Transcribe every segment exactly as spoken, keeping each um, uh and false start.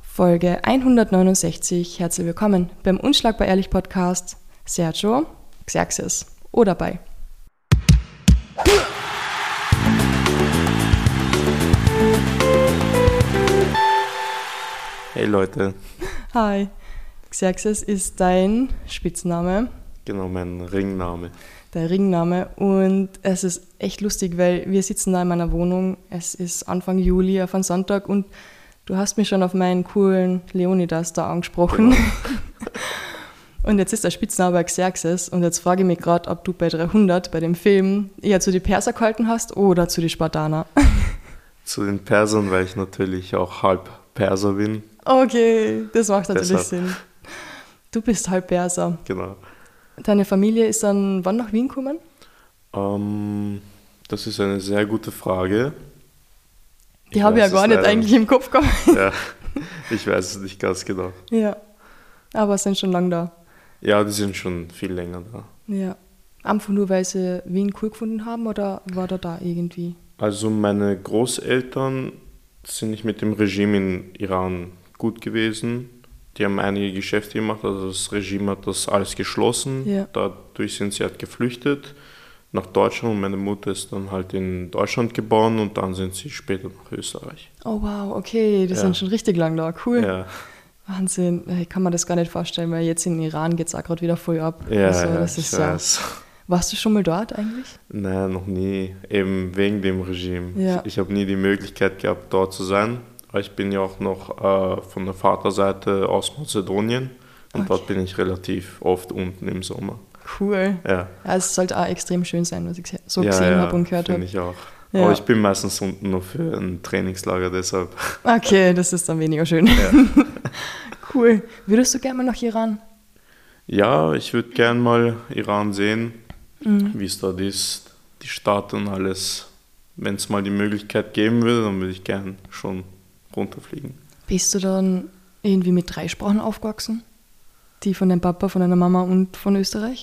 Folge hundertneunundsechzig. Herzlich willkommen beim Unschlagbar Ehrlich Podcast. Sergio, Xerxes oder bei. Hey Leute. Hi. Xerxes ist dein Spitzname. Genau, mein Ringname. Dein Ringname. Und es ist echt lustig, weil wir sitzen da in meiner Wohnung. Es ist Anfang Juli auf einen Sonntag und du hast mich schon auf meinen coolen Leonidas da angesprochen. Genau. Und jetzt ist der Spitzname Xerxes und jetzt frage ich mich gerade, ob du bei dreihundert, bei dem Film, eher zu den Perser gehalten hast oder zu den Spartaner. Zu den Persern, weil ich natürlich auch halb Perser bin. Okay, das macht natürlich Deshalb. Sinn. Du bist halb Perser. Genau. Deine Familie ist dann wann nach Wien gekommen? Ähm, das ist eine sehr gute Frage. Die ich habe ich ja gar nicht eigentlich im Kopf gehabt. Ja, ich weiß es nicht ganz genau. Ja, aber sind schon lange da. Ja, die sind schon viel länger da. Ja. Einfach nur, weil sie Wien cool gefunden haben oder war da da irgendwie? Also meine Großeltern sind nicht mit dem Regime in Iran gut gewesen. Die haben einige Geschäfte gemacht, also das Regime hat das alles geschlossen. Ja. Dadurch sind sie halt geflüchtet nach Deutschland und meine Mutter ist dann halt in Deutschland geboren und dann sind sie später nach Österreich. Oh wow, okay, die Ja. sind schon richtig lang da, cool. Ja, Wahnsinn, ich kann mir das gar nicht vorstellen, weil jetzt in Iran geht es auch gerade wieder voll ab. ja, also, ja das ich ist ja. weiß. Warst du schon mal dort eigentlich? Nein, noch nie, eben wegen dem Regime. Ja. Ich, ich habe nie die Möglichkeit gehabt, dort zu sein. Ich bin ja auch noch äh, von der Vaterseite aus Mazedonien und Okay. dort bin ich relativ oft unten im Sommer. Cool. Ja, Ja, es sollte auch extrem schön sein, was ich so ja, gesehen ja, habe und gehört habe. finde ich auch. Ja. Aber ich bin meistens unten nur für ein Trainingslager, deshalb. Okay, das ist dann weniger schön. Ja, Cool. Würdest du gerne mal nach Iran? ja ich würde gern mal Iran sehen, Mhm. wie es dort ist, die Stadt und alles. Wenn es mal die Möglichkeit geben würde, dann würde ich gern schon runterfliegen. Bist du dann irgendwie mit drei Sprachen aufgewachsen? Die von deinem Papa, von deiner Mama und von Österreich?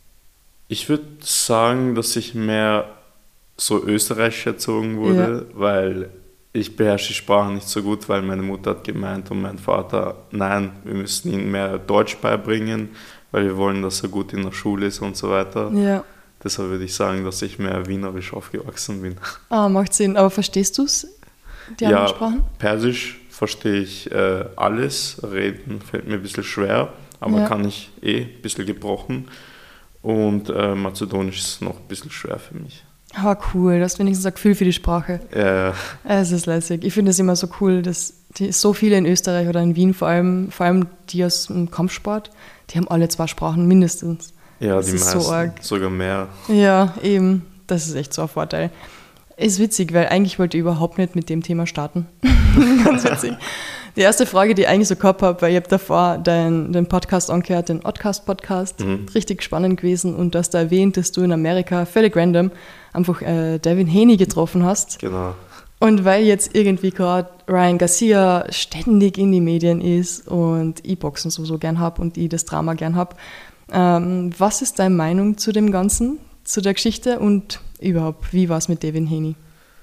Ich würde sagen, dass ich mehr so österreichisch erzogen wurde, weil ich beherrsche die Sprache nicht so gut, weil meine Mutter hat gemeint und mein Vater, nein, wir müssen ihm mehr Deutsch beibringen, weil wir wollen, dass er gut in der Schule ist und so weiter. Ja. Deshalb würde ich sagen, dass ich mehr wienerisch aufgewachsen bin. Ah, macht Sinn. Aber verstehst du es, die anderen Sprachen? Persisch verstehe ich äh, alles, reden fällt mir ein bisschen schwer, aber Ja. kann ich eh, ein bisschen gebrochen. Und äh, Mazedonisch ist noch ein bisschen schwer für mich. Aber cool, du hast wenigstens ein Gefühl für die Sprache. Äh, Es ist lässig. Ich finde es immer so cool, dass die, so viele in Österreich oder in Wien, vor allem, vor allem die aus dem Kampfsport, die haben alle zwei Sprachen mindestens. ja, Das die ist so meisten, arg. sogar mehr. Ja, eben. Das ist echt so ein Vorteil. Ist witzig, weil eigentlich wollte ich überhaupt nicht mit dem Thema starten. Ganz witzig. Die erste Frage, die ich eigentlich so gehabt habe, weil ich habe davor deinen den Podcast angehört, den Oddcast-Podcast, Mhm. richtig spannend gewesen und du hast da erwähnt, dass du in Amerika völlig random einfach äh, Devin Haney getroffen hast. Genau. Und weil jetzt irgendwie gerade Ryan Garcia ständig in die Medien ist und ich Boxen sowieso gern habe und ich das Drama gern habe, ähm, was ist deine Meinung zu dem Ganzen, zu der Geschichte und überhaupt, wie war es mit Devin Haney?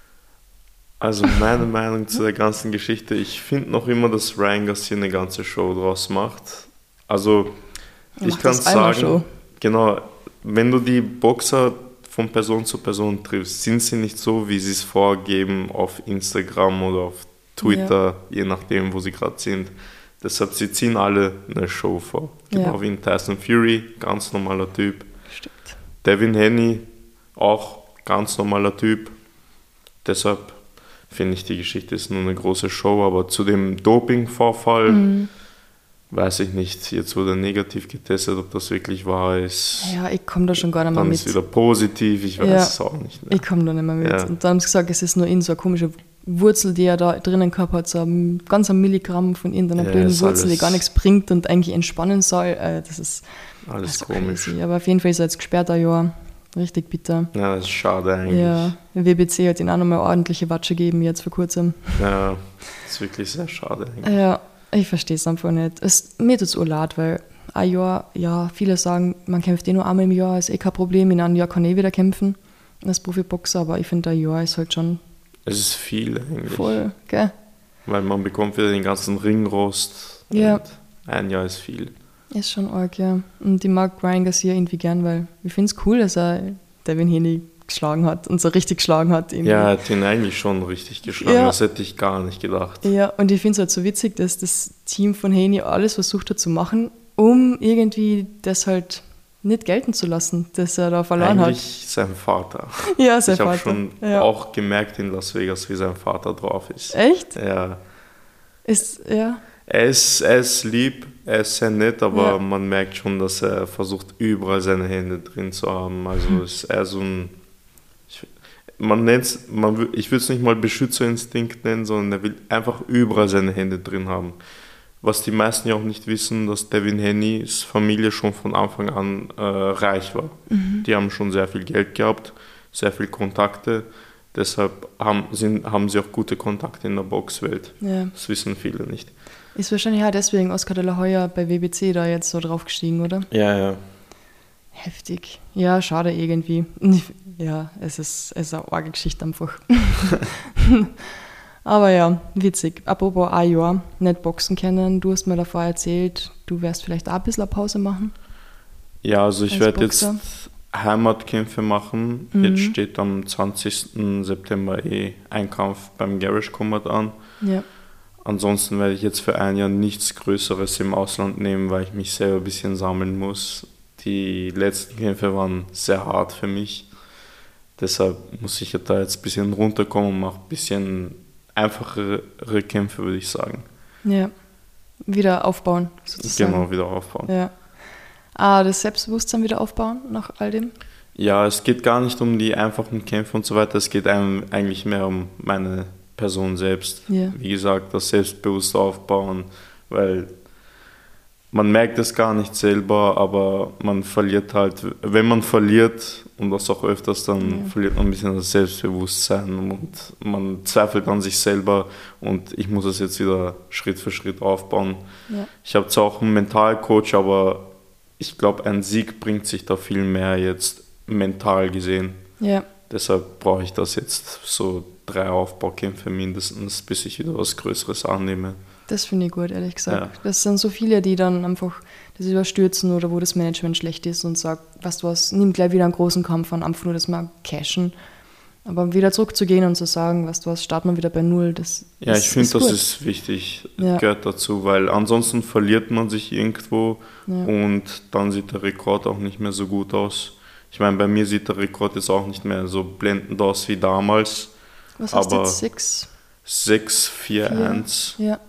Also meine Meinung zu der ganzen Geschichte, ich finde noch immer, dass Ryan Garcia eine ganze Show draus macht. Also Er ich macht kann das einmal sagen, Show. genau, wenn du die Boxer von Person zu Person triffst, sind sie nicht so, wie sie es vorgeben auf Instagram oder auf Twitter, je nachdem, wo sie gerade sind. Deshalb, sie ziehen alle eine Show vor. Genau Ja. wie in Tyson Fury, ganz normaler Typ. Stimmt. Devin Haney, auch ganz normaler Typ. Deshalb finde ich, die Geschichte ist nur eine große Show, aber zu dem Doping-Vorfall Mhm. weiß ich nicht. Jetzt wurde negativ getestet, ob das wirklich wahr ist. Ja, ich komme da schon gar nicht mehr Dann mit. ist wieder positiv, ich weiß Ja. es auch nicht mehr. Ich komme da nicht mehr mit. Ja. Und dann haben sie gesagt, es ist nur in so eine komische Wurzel, die er da drinnen gehabt hat, so ein ganz ein Milligramm von irgendeiner Ja, blöden ist Wurzel, die alles- gar nichts bringt und eigentlich entspannen soll. Äh, das ist Alles also komisch. crazy. Aber auf jeden Fall ist er jetzt gesperrt ein Jahr. Richtig bitter. Ja, das ist schade eigentlich. Ja, der W B C hat ihn auch nochmal ordentliche Watsche gegeben jetzt vor kurzem. Ja, das ist wirklich sehr schade eigentlich. Ja, ich verstehe es einfach nicht. Es, mir tut es auch leid, weil ein Jahr, ja, viele sagen, man kämpft eh nur einmal im Jahr, ist eh kein Problem, in einem Jahr kann ich wieder kämpfen als Profiboxer, aber ich finde, ein Jahr ist halt schon Es ist viel eigentlich. voll, gell? Weil man bekommt wieder den ganzen Ringrost. Ja. Und ein Jahr ist viel. Ist schon arg, ja. Und ich mag Ryan Garcia irgendwie gern, weil ich finde es cool, dass er Devin Haney geschlagen hat und so richtig geschlagen hat. Irgendwie. Ja, er hat ihn eigentlich schon richtig geschlagen. Ja. Das hätte ich gar nicht gedacht. Ja, und ich finde es halt so witzig, dass das Team von Haney alles versucht hat zu machen, um irgendwie das halt nicht gelten zu lassen, dass er da verloren eigentlich hat. sein Vater. Ja, sein ich habe Vater. schon ja. auch gemerkt in Las Vegas, wie sein Vater drauf ist. Echt? Ja. Ist, ja. Er ist, er ist lieb, er ist sehr nett, aber Ja. man merkt schon, dass er versucht, überall seine Hände drin zu haben. Also Hm. ist er so ein, ich, man nennt's, man, wü- ich würde es nicht mal Beschützerinstinkt nennen, sondern er will einfach überall seine Hände drin haben. Was die meisten ja auch nicht wissen, dass Devin Haney's Familie schon von Anfang an äh, reich war. Mhm. Die haben schon sehr viel Geld gehabt, sehr viel Kontakte. Deshalb haben, sind, haben sie auch gute Kontakte in der Boxwelt. ja. Das wissen viele nicht. Ist wahrscheinlich auch deswegen Oscar de la Hoya bei W B C da jetzt so drauf gestiegen, oder? Ja, ja. Heftig. Ja, schade irgendwie. Ja, es ist, es ist eine arge Geschichte einfach. Aber ja, witzig. Apropos ein Jahr nicht boxen können, du hast mir davor erzählt, du wirst vielleicht auch ein bisschen eine Pause machen. Ja, also ich Als werde jetzt Boxer? Heimatkämpfe machen. Mhm. Jetzt steht am zwanzigsten September eh ein Kampf beim Garage Combat an. Ja. Ansonsten werde ich jetzt für ein Jahr nichts Größeres im Ausland nehmen, weil ich mich selber ein bisschen sammeln muss. Die letzten Kämpfe waren sehr hart für mich. Deshalb muss ich da jetzt ein bisschen runterkommen und mache ein bisschen einfachere Kämpfe, würde ich sagen. Ja. Wieder aufbauen, sozusagen. Genau, wieder aufbauen. Ja. Ah, das Selbstbewusstsein wieder aufbauen nach all dem? Ja, es geht gar nicht um die einfachen Kämpfe und so weiter, es geht einem eigentlich mehr um meine Person selbst. Ja. Wie gesagt, das Selbstbewusste aufbauen, weil man merkt es gar nicht selber, aber man verliert halt, wenn man verliert und das auch öfters, dann Ja. verliert man ein bisschen das Selbstbewusstsein und man zweifelt an sich selber und ich muss es jetzt wieder Schritt für Schritt aufbauen. Ja. Ich habe zwar auch einen Mentalcoach, aber ich glaube, ein Sieg bringt sich da viel mehr jetzt mental gesehen. Ja. Deshalb brauche ich das jetzt so drei Aufbaukämpfe mindestens, bis ich wieder was Größeres annehme. Das finde ich gut, ehrlich gesagt. Ja. Das sind so viele, die dann einfach das überstürzen oder wo das Management schlecht ist und sagt, weißt du was, nimm gleich wieder einen großen Kampf an, einfach nur das mal cashen. Aber wieder zurückzugehen und zu sagen, weißt du was, starten wir wieder bei Null, das Ja, ist, ich finde, das gut. ist wichtig, Ja. gehört dazu, weil ansonsten verliert man sich irgendwo Ja. und dann sieht der Rekord auch nicht mehr so gut aus. Ich meine, bei mir sieht der Rekord jetzt auch nicht mehr so blendend aus wie damals. Was hast du aber jetzt? Six? sechs vier eins. Ja.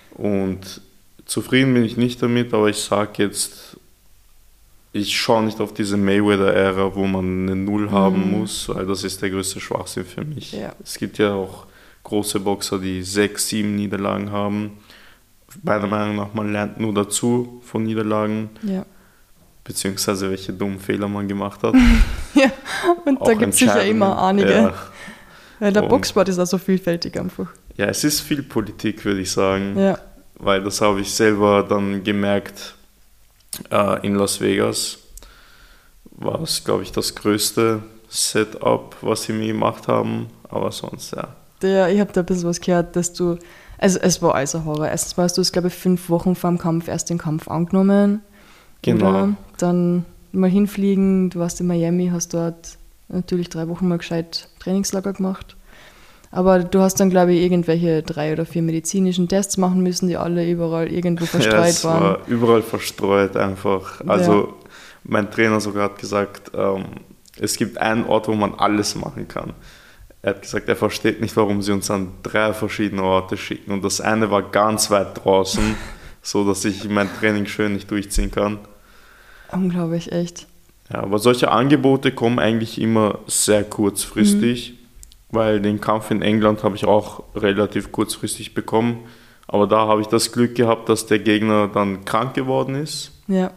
Und zufrieden bin ich nicht damit, aber ich sage jetzt, ich schaue nicht auf diese Mayweather-Ära, wo man eine Null haben Mhm. muss, weil das ist der größte Schwachsinn für mich. Ja. Es gibt ja auch große Boxer, die sechs, sieben Niederlagen haben. Meiner Meinung nach, man lernt nur dazu von Niederlagen, Ja. beziehungsweise welche dummen Fehler man gemacht hat. ja. Und da Auch gibt es sicher Entscheidungen. immer einige. Ja. Weil der Und- Boxsport ist auch so vielfältig einfach. Ja, es ist viel Politik, würde ich sagen. Ja. Weil das habe ich selber dann gemerkt äh, in Las Vegas. War es, glaube ich, das größte Setup, was sie mir gemacht haben. Aber sonst, ja. Der, ich habe da ein bisschen was gehört, dass du, also es war also Horror. Erstens mal hast du es, glaube ich, fünf Wochen vor dem Kampf erst den Kampf angenommen. Genau. Oder dann mal hinfliegen, du warst in Miami, hast dort natürlich drei Wochen mal gescheit Trainingslager gemacht. Aber du hast dann, glaube ich, irgendwelche drei oder vier medizinischen Tests machen müssen, die alle überall irgendwo verstreut ja, es waren. war überall verstreut einfach. Also mein Trainer sogar hat gesagt, ähm, es gibt einen Ort, wo man alles machen kann. Er hat gesagt, er versteht nicht, warum sie uns an drei verschiedene Orte schicken. Und das eine war ganz weit draußen, so dass ich mein Training schön nicht durchziehen kann. Unglaublich, echt. Ja, aber solche Angebote kommen eigentlich immer sehr kurzfristig, mhm. weil den Kampf in England habe ich auch relativ kurzfristig bekommen. Aber da habe ich das Glück gehabt, dass der Gegner dann krank geworden ist. Ja.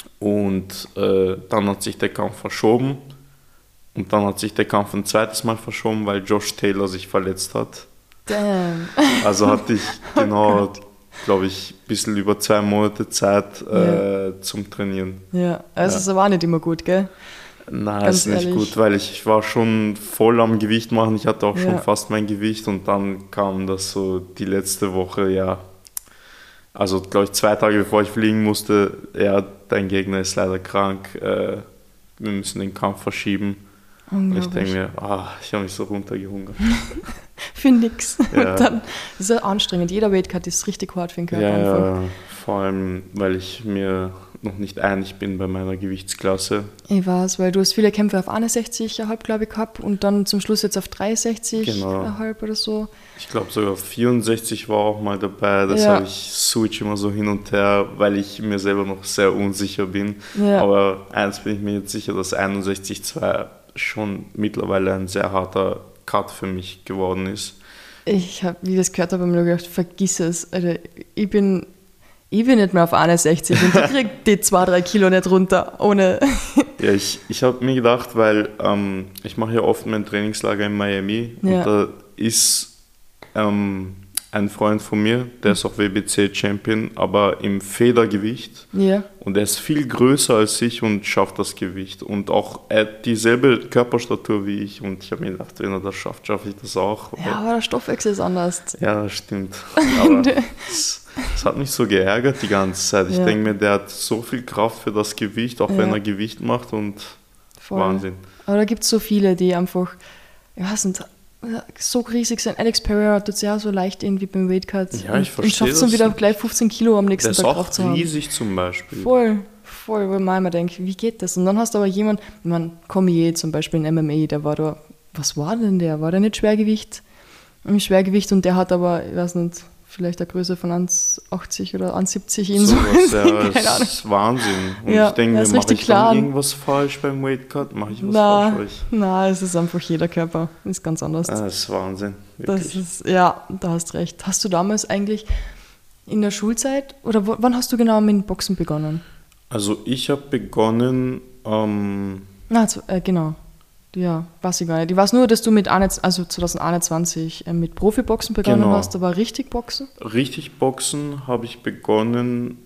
Und äh, dann hat sich der Kampf verschoben. Und dann hat sich der Kampf ein zweites Mal verschoben, weil Josh Taylor sich verletzt hat. Damn. Also hatte ich genau, glaube ich, ein bisschen über zwei Monate Zeit äh, Ja. zum Trainieren. Ja, also Ja. es war nicht immer gut, gell? Nein, Ganz ist nicht ehrlich. gut, weil ich, ich war schon voll am Gewicht machen. Ich hatte auch schon Ja. fast mein Gewicht und dann kam das so die letzte Woche, ja. Also, glaube ich, zwei Tage bevor ich fliegen musste, ja, dein Gegner ist leider krank. Äh, wir müssen den Kampf verschieben. Und ich denke mir, ah, ich habe mich so runtergehungert. Für nix. Ja. Und dann ist es anstrengend. Jeder Weightcut ist richtig hart für den Körper. Ja, einfach. ja, vor allem, weil ich mir noch nicht einig bin bei meiner Gewichtsklasse. Ich weiß, weil du hast viele Kämpfe auf einundsechzig Komma fünf, glaube ich, gehabt und dann zum Schluss jetzt auf dreiundsechzig Genau. Komma fünf oder so. Ich glaube sogar vierundsechzig war auch mal dabei. Das Ja. habe ich switch immer so hin und her, weil ich mir selber noch sehr unsicher bin. Ja. Aber eins bin ich mir jetzt sicher, dass einundsechzig Komma zwei schon mittlerweile ein sehr harter Cut für mich geworden ist. Ich habe, wie ich das gehört habe, hab ich mir nur gedacht, vergiss es. Alter, ich bin, ich bin nicht mehr auf einundsechzig und ich kriege die zwei, drei Kilo nicht runter, ohne... Ja, ich, ich habe mir gedacht, weil ähm, ich mache ja oft mein Trainingslager in Miami Ja. und da ist ähm, ein Freund von mir, der ist auch W B C-Champion, aber im Federgewicht. Ja. Und er ist viel größer als ich und schafft das Gewicht. Und auch er hat dieselbe Körperstatur wie ich. Und ich habe mir gedacht, wenn er das schafft, schaffe ich das auch. Ja, aber der Stoffwechsel ist anders. Ja, das stimmt. Aber es, es hat mich so geärgert die ganze Zeit. Ich Ja. denke mir, der hat so viel Kraft für das Gewicht, auch wenn Ja. er Gewicht macht. Und Voll. Wahnsinn. Aber da gibt es so viele, die einfach, ich weiß nicht, so riesig sind. Alex Pereira tut es ja auch so leicht irgendwie beim Weightcut. Ja, ich und, verstehe und schafft es dann das wieder nicht. gleich fünfzehn Kilo am Der nächsten ist Tag auch drauf zu haben. riesig zum Beispiel. Voll, voll, wo man immer denkt, wie geht das? Und dann hast du aber jemanden, ich meine, Cormier zum Beispiel in M M A, der war da, was war denn der? War der nicht Schwergewicht? Im Schwergewicht und der hat aber, ich weiß nicht, vielleicht eine Größe von eins Komma achtzig oder eins Komma siebzig in so. Sowas, ja, Keine das Ahnung. ist Wahnsinn. Und Ja, ich denke der mir, ist mache richtig ich dann klar. irgendwas falsch beim Weightcut? Mache ich was Na, falsch? na, es ist einfach jeder Körper, ist ganz anders. Ah, das ist Wahnsinn. Das Wirklich. ist, ja, da hast recht. Hast du damals eigentlich in der Schulzeit, oder wo, wann hast du genau mit dem Boxen begonnen? Also ich habe begonnen, ähm, Na, zu- äh, genau. Ja, weiß ich gar nicht. Ich weiß nur, dass du mit einundzwanzig, also zwanzig einundzwanzig äh, mit Profiboxen begonnen Genau. hast, aber richtig Boxen? richtig Boxen habe ich begonnen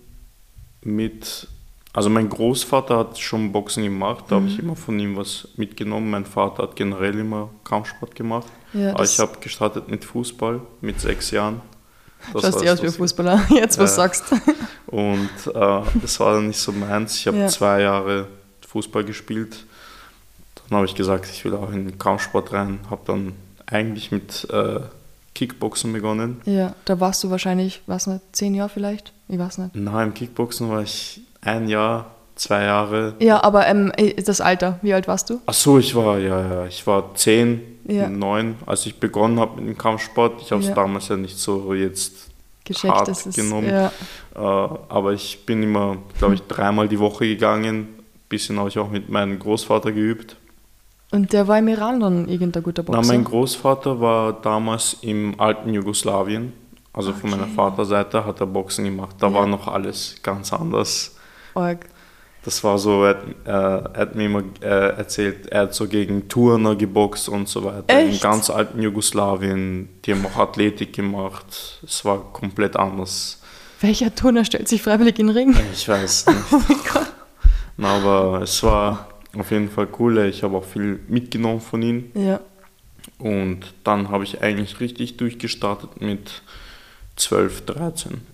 mit, also mein Großvater hat schon Boxen gemacht, da habe ich immer von ihm was mitgenommen. Mein Vater hat generell immer Kampfsport gemacht. Ja, Aber das ich habe gestartet mit Fußball mit sechs Jahren. Das schaust war eh das, aus wie ein was ich- Fußballer, jetzt was Ja. du sagst. Und äh, das war dann nicht so meins. Ich habe Ja. zwei Jahre Fußball gespielt. Dann habe ich gesagt, ich will auch in den Kampfsport rein. Habe dann eigentlich mit äh, Kickboxen begonnen. Ja, da warst du wahrscheinlich, weiß nicht, zehn Jahre vielleicht? Ich weiß nicht. Nach dem Kickboxen war ich ein Jahr, zwei Jahre. Ja, aber ähm, das Alter, wie alt warst du? Ach so, ich war, ja, ja, ich war zehn, Ja. neun, als ich begonnen habe mit dem Kampfsport. Ich habe es Ja. damals ja nicht so jetzt Gecheckt, hart das ist, genommen. ja, Äh, aber ich bin immer, glaube ich, dreimal die Woche gegangen. Ein bisschen habe ich auch mit meinem Großvater geübt. und der war im Iran dann irgendein guter Na, Boxer? mein Großvater war damals im alten Jugoslawien. Also von meiner Okay. Vaterseite hat er Boxen gemacht. Da Ja. war noch alles ganz anders. Arg. Das war so, er, äh, er hat mir immer äh, erzählt, er hat so gegen Turner geboxt und so weiter. Im Echt? ganz alten Jugoslawien. Die haben auch Athletik gemacht. Es war komplett anders. Welcher Turner stellt sich freiwillig in den Ring? Ich weiß nicht. Oh mein Gott. Na, aber es war auf jeden Fall cool. Ich habe auch viel mitgenommen von ihm. Ja, Und dann habe ich eigentlich richtig durchgestartet mit zwölf, dreizehn.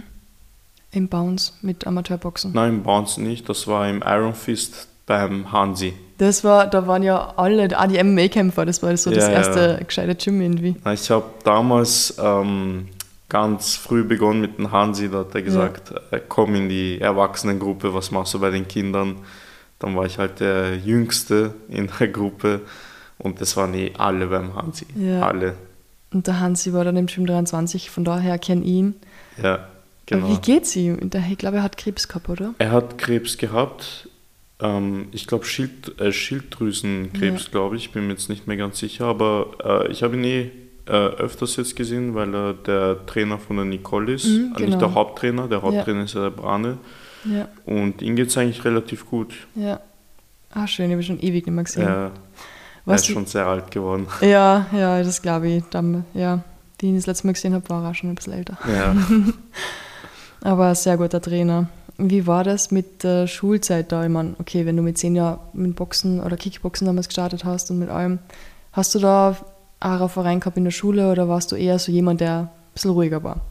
im Bounce mit Amateurboxen. Nein, im Bounce nicht. Das war im Iron Fist beim Hansi. Das war, da waren ja alle, auch die M M A-Kämpfer, das war so das Ja, erste ja. gescheite Gym irgendwie. Na, Ich habe damals ähm, ganz früh begonnen mit dem Hansi. Da hat er gesagt, äh, komm in die Erwachsenengruppe, was machst du bei den Kindern? Dann war ich halt der Jüngste in der Gruppe und das waren eh alle beim Hansi. Ja. Alle. Und der Hansi war dann im Gym dreiundzwanzig, von daher kenne ich ihn. Ja, genau. Wie geht's ihm? Der- Ich glaube, er hat Krebs gehabt, oder? Er hat Krebs gehabt. Ähm, ich glaube Schild, äh, Schilddrüsenkrebs, Ja. glaube ich. Bin mir jetzt nicht mehr ganz sicher. Aber äh, ich habe ihn eh äh, öfters jetzt gesehen, weil er der Trainer von der Nicole ist. Mhm, Äh, Nicht genau. der Haupttrainer. Der Haupttrainer ist ja der Brane. Ja, Und ihm geht es eigentlich relativ gut. ja. Ah, schön, ich habe ihn schon ewig nicht mehr gesehen. Er, er Was ist die- schon sehr alt geworden. Ja, ja, das glaube ich. Dann, ja, die ich das letzte Mal gesehen habe, war er auch schon ein bisschen älter. Ja, Aber ein sehr guter Trainer. wie war das mit der Schulzeit da? Ich meine, okay, wenn du mit zehn Jahren mit Boxen oder Kickboxen damals gestartet hast und mit allem, hast du da auch einen Verein gehabt in der Schule oder warst du eher so jemand, der ein bisschen ruhiger war?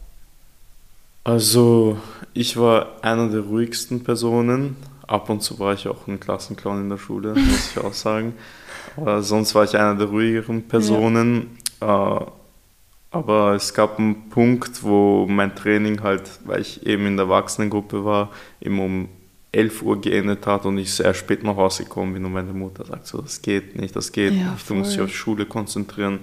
Also, ich war einer der ruhigsten Personen. Ab und zu war ich auch ein Klassenclown in der Schule, muss ich auch sagen. Aber sonst war ich einer der ruhigeren Personen. Ja. Äh, aber es gab einen Punkt, wo mein Training halt, weil ich eben in der Erwachsenengruppe war, eben um elf Uhr geendet hat und ich sehr spät nach Hause gekommen bin und meine Mutter sagt so, das geht nicht, das geht Ja, nicht, du musst dich voll. auf die Schule konzentrieren.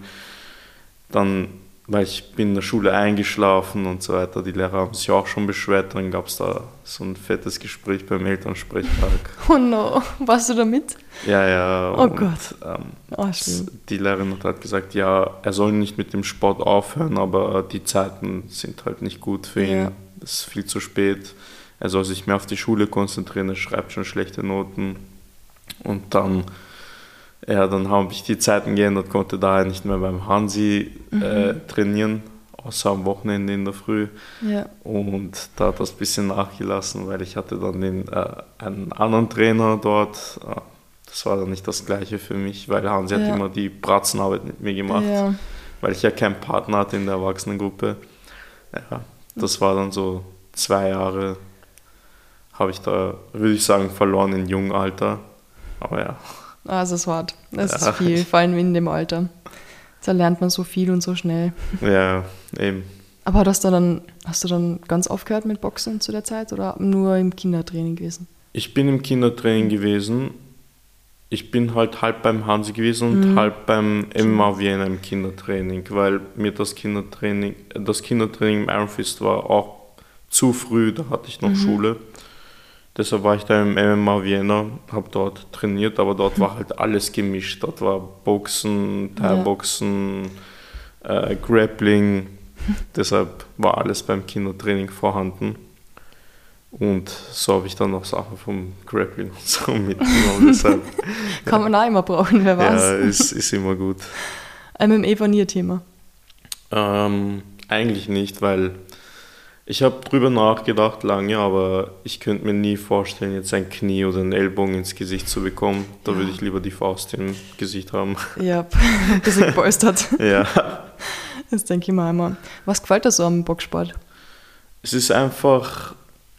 Dann, weil ich bin in der Schule eingeschlafen und so weiter, die Lehrer haben sich auch schon beschwert, dann gab es da so ein fettes Gespräch beim Elternsprechtag. Oh no, warst du da mit? Ja, ja. Oh und, Gott. Ähm, Oh, schlimm. die Lehrerin hat halt gesagt, ja, er soll nicht mit dem Sport aufhören, aber die Zeiten sind halt nicht gut für ihn. Ja. Es ist viel zu spät. Er soll sich mehr auf die Schule konzentrieren, er schreibt schon schlechte Noten. Und dann, ja, dann habe ich die Zeiten geändert, konnte daher nicht mehr beim Hansi äh, trainieren, außer am Wochenende in der Früh. Ja. Und da hat das ein bisschen nachgelassen, weil ich hatte dann den, äh, einen anderen Trainer dort. Äh, Das war dann nicht das Gleiche für mich, weil Hansi Ja. hat immer die Bratzenarbeit mit mir gemacht, Ja. weil ich ja keinen Partner hatte in der Erwachsenengruppe. Ja, das war dann so zwei Jahre, habe ich da, würde ich sagen, verloren in jungem Alter. Aber ja. Also es ist hart. Es Ja. ist viel, vor allem in dem Alter. Da lernt man so viel und so schnell. Ja, eben. Aber hast du dann, hast du dann ganz aufgehört mit Boxen zu der Zeit oder nur im Kindertraining gewesen? Ich bin im Kindertraining gewesen. Ich bin halt halb beim Hansi gewesen und Mhm. halb beim M M A Vienna im Kindertraining, weil mir das Kindertraining, das Kindertraining im Iron Fist war auch zu früh, da hatte ich noch Schule. Deshalb war ich da im M M A Vienna, habe dort trainiert, aber dort war halt alles gemischt. Dort war Boxen, Thai-Boxen, äh, Grappling. Deshalb war alles beim Kindertraining vorhanden. Und so habe ich dann noch Sachen vom Grappling und so mitgenommen. Deshalb, Kann man auch immer brauchen, wer weiß. ja, ist, ist immer gut. M M A war nie ein Thema. Ähm, eigentlich nicht, weil ich habe drüber nachgedacht lange, aber ich könnte mir nie vorstellen, jetzt ein Knie oder einen Ellbogen ins Gesicht zu bekommen. Da Ja. würde ich lieber die Faust im Gesicht haben. Ja, ein bisschen gepolstert. Ja, Das denke ich mir immer. Was gefällt dir so am Boxsport? es ist einfach,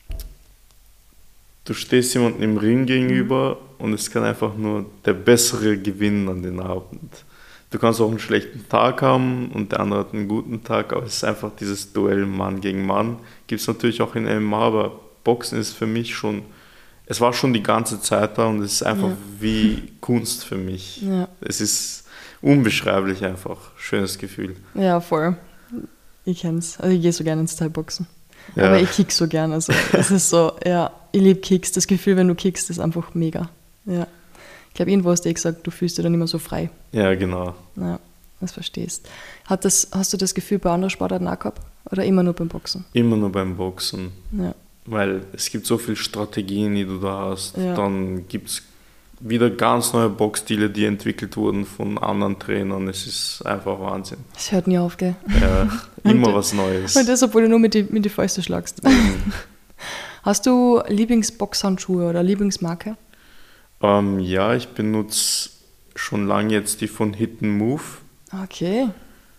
du stehst jemandem im Ring gegenüber und es kann einfach nur der Bessere gewinnen an den Abend. Du kannst auch einen schlechten Tag haben und der andere hat einen guten Tag, aber es ist einfach dieses Duell Mann gegen Mann. Gibt es natürlich auch in M M A, aber Boxen ist für mich schon, es war schon die ganze Zeit da und es ist einfach Ja. wie Kunst für mich. Ja. Es ist unbeschreiblich einfach, schönes Gefühl. Ja, voll. Ich kenn's. Also ich gehe so gerne ins Thai-Boxen. Ja. Aber ich kick so gerne. Also es ist so, ja, ich liebe Kicks. Das Gefühl, wenn du kickst, ist einfach mega. Ja. Ich glaube, irgendwo hast du eh gesagt, du fühlst dich dann immer so frei. Ja, genau. Ja, das verstehst. Hat das, hast du das Gefühl bei anderen Sportarten auch gehabt? Oder immer nur beim Boxen? Immer nur beim Boxen. Ja. Weil es gibt so viele Strategien, die du da hast. Ja. Dann gibt es wieder ganz neue Boxstile, die entwickelt wurden von anderen Trainern. Es ist einfach Wahnsinn. Es hört nie auf, gell? Ja, immer Und- was Neues. Und das, obwohl du nur mit die, mit die Fäuste schlagst. Hast du Lieblingsboxhandschuhe oder Lieblingsmarke? ähm, ja, ich benutze schon lange jetzt die von Hit and Move. Okay.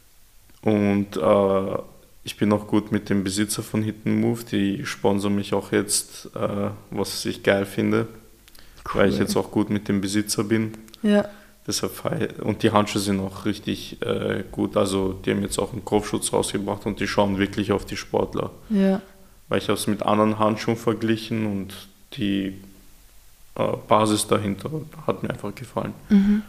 Und äh, ich bin auch gut mit dem Besitzer von Hit and Move. Die sponsern mich auch jetzt, äh, was ich geil finde. Weil ich jetzt auch gut mit dem Besitzer bin. Ja. Deshalb feier- und die Handschuhe sind auch richtig äh, gut. Also die haben jetzt auch einen Kopfschutz rausgebracht und die schauen wirklich auf die Sportler. Ja. Weil ich habe es mit anderen Handschuhen verglichen und die äh, Basis dahinter hat mir einfach gefallen. Mhm.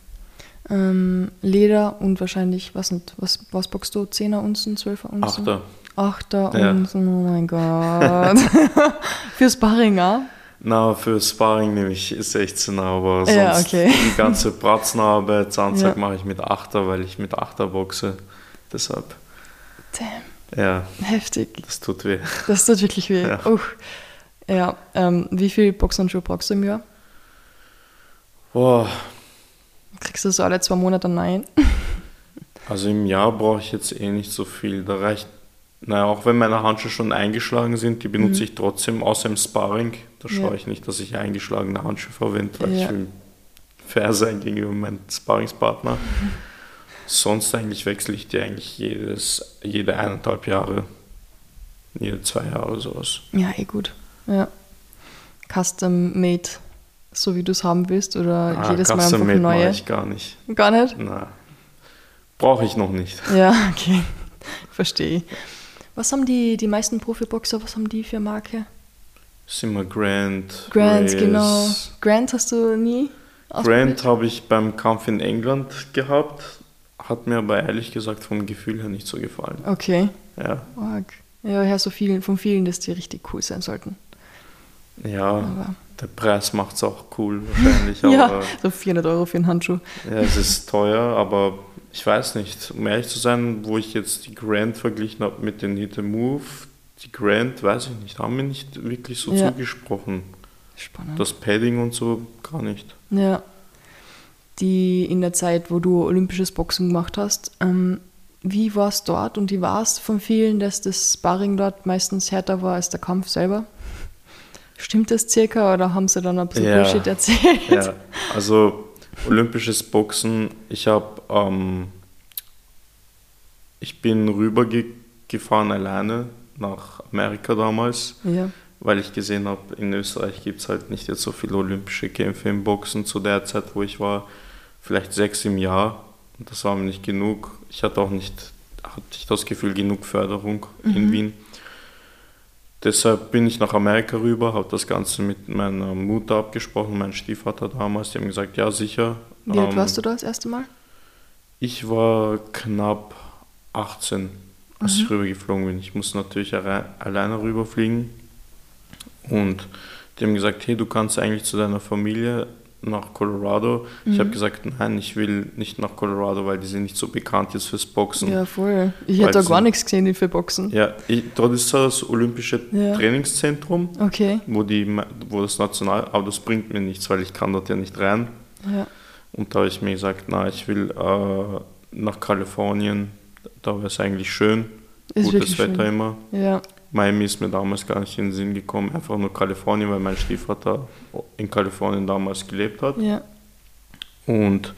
Ähm, Leder und wahrscheinlich, was nicht, was, was boxst du? Zehner Unzen, Zwölfer Unzen? Achter. Achter Ja. Unzen, oh mein Gott. Für Sparring, auch? Na, für Sparring nehme ich sechzehner, aber sonst Ja, okay. die ganze Bratzenarbeit, Zahnzeug Ja. mache ich mit Achter, weil ich mit Achter boxe. Deshalb, Damn, ja, heftig. das tut weh. Das tut wirklich weh. Ja. Uch. Ja, ähm, wie viel Boxhandschuhe brauchst du im Jahr? Boah, Kriegst du so alle zwei Monate einen neuen? also im Jahr brauche ich jetzt eh nicht so viel. Da reicht Naja, auch wenn meine Handschuhe schon eingeschlagen sind, die benutze Mhm. ich trotzdem, außer im Sparring. Da schaue Ja. ich nicht, dass ich eingeschlagene Handschuhe verwende, weil Ja. ich will fair sein gegenüber meinem Sparringspartner. Sonst eigentlich wechsle ich die eigentlich jedes, jede eineinhalb Jahre, jede zwei Jahre sowas. Ja, eh gut. Ja. Custom made, so wie du es haben willst, oder Ah, jedes Mal Custom einfach Made mache neue? ich gar nicht. Gar nicht? Na, brauche ich noch nicht. Ja, okay. Verstehe ich. Was haben die, die meisten Profiboxer, was haben die für Marke? Ist immer Grant, Grant, Reyes. genau. Grant hast du nie ausprobiert? Grant habe ich beim Kampf in England gehabt, hat mir aber ehrlich gesagt vom Gefühl her nicht so gefallen. Okay. Ja, Arg. Ja, ich höre so vielen, von vielen, dass die richtig cool sein sollten. ja Aber der Preis macht es auch cool wahrscheinlich, ja, aber so vierhundert Euro für einen Handschuh. ja, es ist teuer, aber ich weiß nicht, um ehrlich zu sein, wo ich jetzt die Grant verglichen habe mit den Hit and Move, die Grant, weiß ich nicht, haben mir nicht wirklich so Ja. zugesprochen. Spannend. Das Padding und so gar nicht. Ja. Die in der Zeit, wo du olympisches Boxen gemacht hast, ähm, wie war es dort und wie war es von vielen, dass das Sparring dort meistens härter war als der Kampf selber? Stimmt das circa oder haben sie dann ein bisschen Ja. Bullshit erzählt? Ja, also olympisches Boxen, ich habe, ähm, ich bin rübergefahren alleine nach Amerika damals, Ja. weil ich gesehen habe, in Österreich gibt es halt nicht jetzt so viele olympische Kämpfe im Boxen zu der Zeit, wo ich war, vielleicht sechs im Jahr und das war mir nicht genug. Ich hatte auch nicht, hatte ich das Gefühl, genug Förderung in Mhm. Wien. Deshalb bin ich nach Amerika rüber, habe das Ganze mit meiner Mutter abgesprochen, meinem Stiefvater damals, die haben gesagt, ja sicher. Wie alt Ähm, warst du da das erste Mal? Ich war knapp achtzehn, als Mhm. ich rübergeflogen bin. Ich musste natürlich alle- alleine rüberfliegen und die haben gesagt, hey, du kannst eigentlich zu deiner Familie nach Colorado. Ich Mhm. habe gesagt, nein, ich will nicht nach Colorado, weil die sind nicht so bekannt jetzt fürs Boxen. Ja, voll. Ich Weil hätte da sie- gar nichts gesehen für Boxen. Ja, ich, dort ist so das olympische Ja. Trainingszentrum, Okay. wo, die, wo das National, aber das bringt mir nichts, weil ich kann dort ja nicht rein. Ja. Und da habe ich mir gesagt, na, ich will äh, nach Kalifornien, da wäre es eigentlich schön, Ist gutes wirklich Wetter schön. immer. Ja. Miami ist mir damals gar nicht in den Sinn gekommen, einfach nur Kalifornien, weil mein Stiefvater in Kalifornien damals gelebt hat. Ja. Und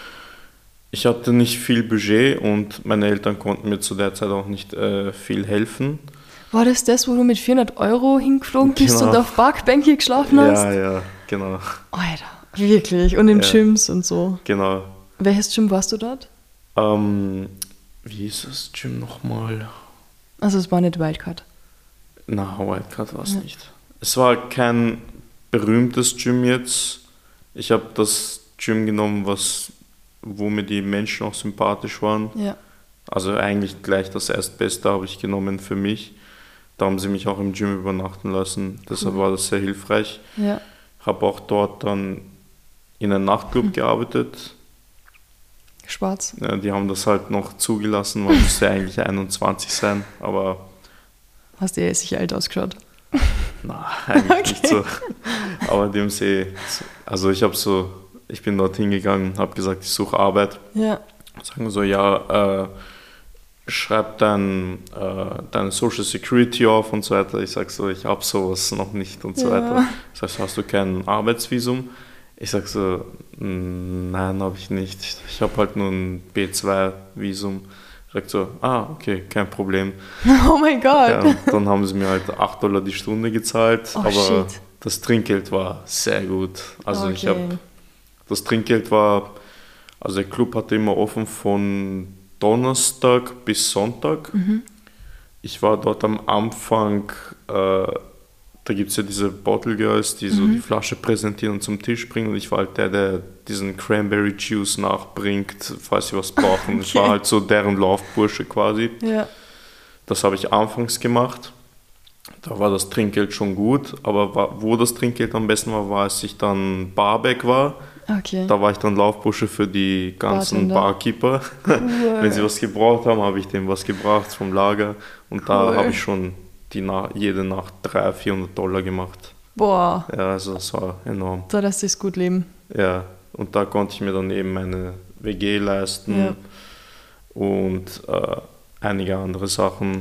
ich hatte nicht viel Budget und meine Eltern konnten mir zu der Zeit auch nicht äh, viel helfen. War das das, wo du mit vierhundert Euro hingeflogen bist Genau. und auf Parkbänke geschlafen hast? Ja, ja, genau, Alter, wirklich. Und in Ja. Gyms und so. genau. Welches Gym warst du dort? Ähm, wie ist das Gym nochmal? Also es war nicht Wildcard. Na, Wildcard war es Ja. nicht. Es war kein berühmtes Gym jetzt. Ich habe das Gym genommen, was, wo mir die Menschen auch sympathisch waren. Ja. Also eigentlich gleich das Erstbeste habe ich genommen für mich. Da haben sie mich auch im Gym übernachten lassen. Deshalb Cool. war das sehr hilfreich. Ja. Habe auch dort dann in einem Nachtclub Hm. gearbeitet. Schwarz. Ja, die haben das halt noch zugelassen. Man musste eigentlich einundzwanzig sein, aber Hast du eh sicher alt ausgeschaut. na, eigentlich Okay. nicht so. Aber die haben sie, also ich habe so, ich bin dort hingegangen, habe gesagt, ich suche Arbeit. Ja. Sagen so, ja, äh, schreib dein, äh, deine Social Security auf und so weiter. Ich sag so, ich habe sowas noch nicht und so Ja. weiter. Ich sag so, hast du kein Arbeitsvisum? Ich sag so, "Mm, nein, habe ich nicht. Ich habe halt nur ein B zwei Visum. Ich sag so, ah, okay, kein Problem. Oh mein Gott. Ja, und dann haben sie mir halt acht Dollar die Stunde gezahlt, Oh, aber shit. das Trinkgeld war sehr gut. Also ich Okay. habe, das Trinkgeld war, also der Club hatte immer offen von Donnerstag bis Sonntag. Mhm. Ich war dort am Anfang, äh, da gibt es ja diese Bottle Girls, die so Mhm. die Flasche präsentieren und zum Tisch bringen und ich war halt der, der diesen Cranberry Juice nachbringt, falls sie was brauchen. Ich war Okay. halt so deren Laufbursche quasi. Ja. Das habe ich anfangs gemacht. Da war das Trinkgeld schon gut, aber wa- wo das Trinkgeld am besten war, war, als ich dann Barback war. Okay. Da war ich dann Laufbursche für die ganzen Bartender. Barkeeper. Wenn sie was gebraucht haben, habe ich denen was gebracht vom Lager. Und da Cool. habe ich schon die Na- jede Nacht dreihundert, vierhundert Dollar gemacht. Boah, Ja, also das war enorm. da lässt sich's gut leben. Ja, und da konnte ich mir dann eben meine W G leisten Ja. und äh, einige andere Sachen.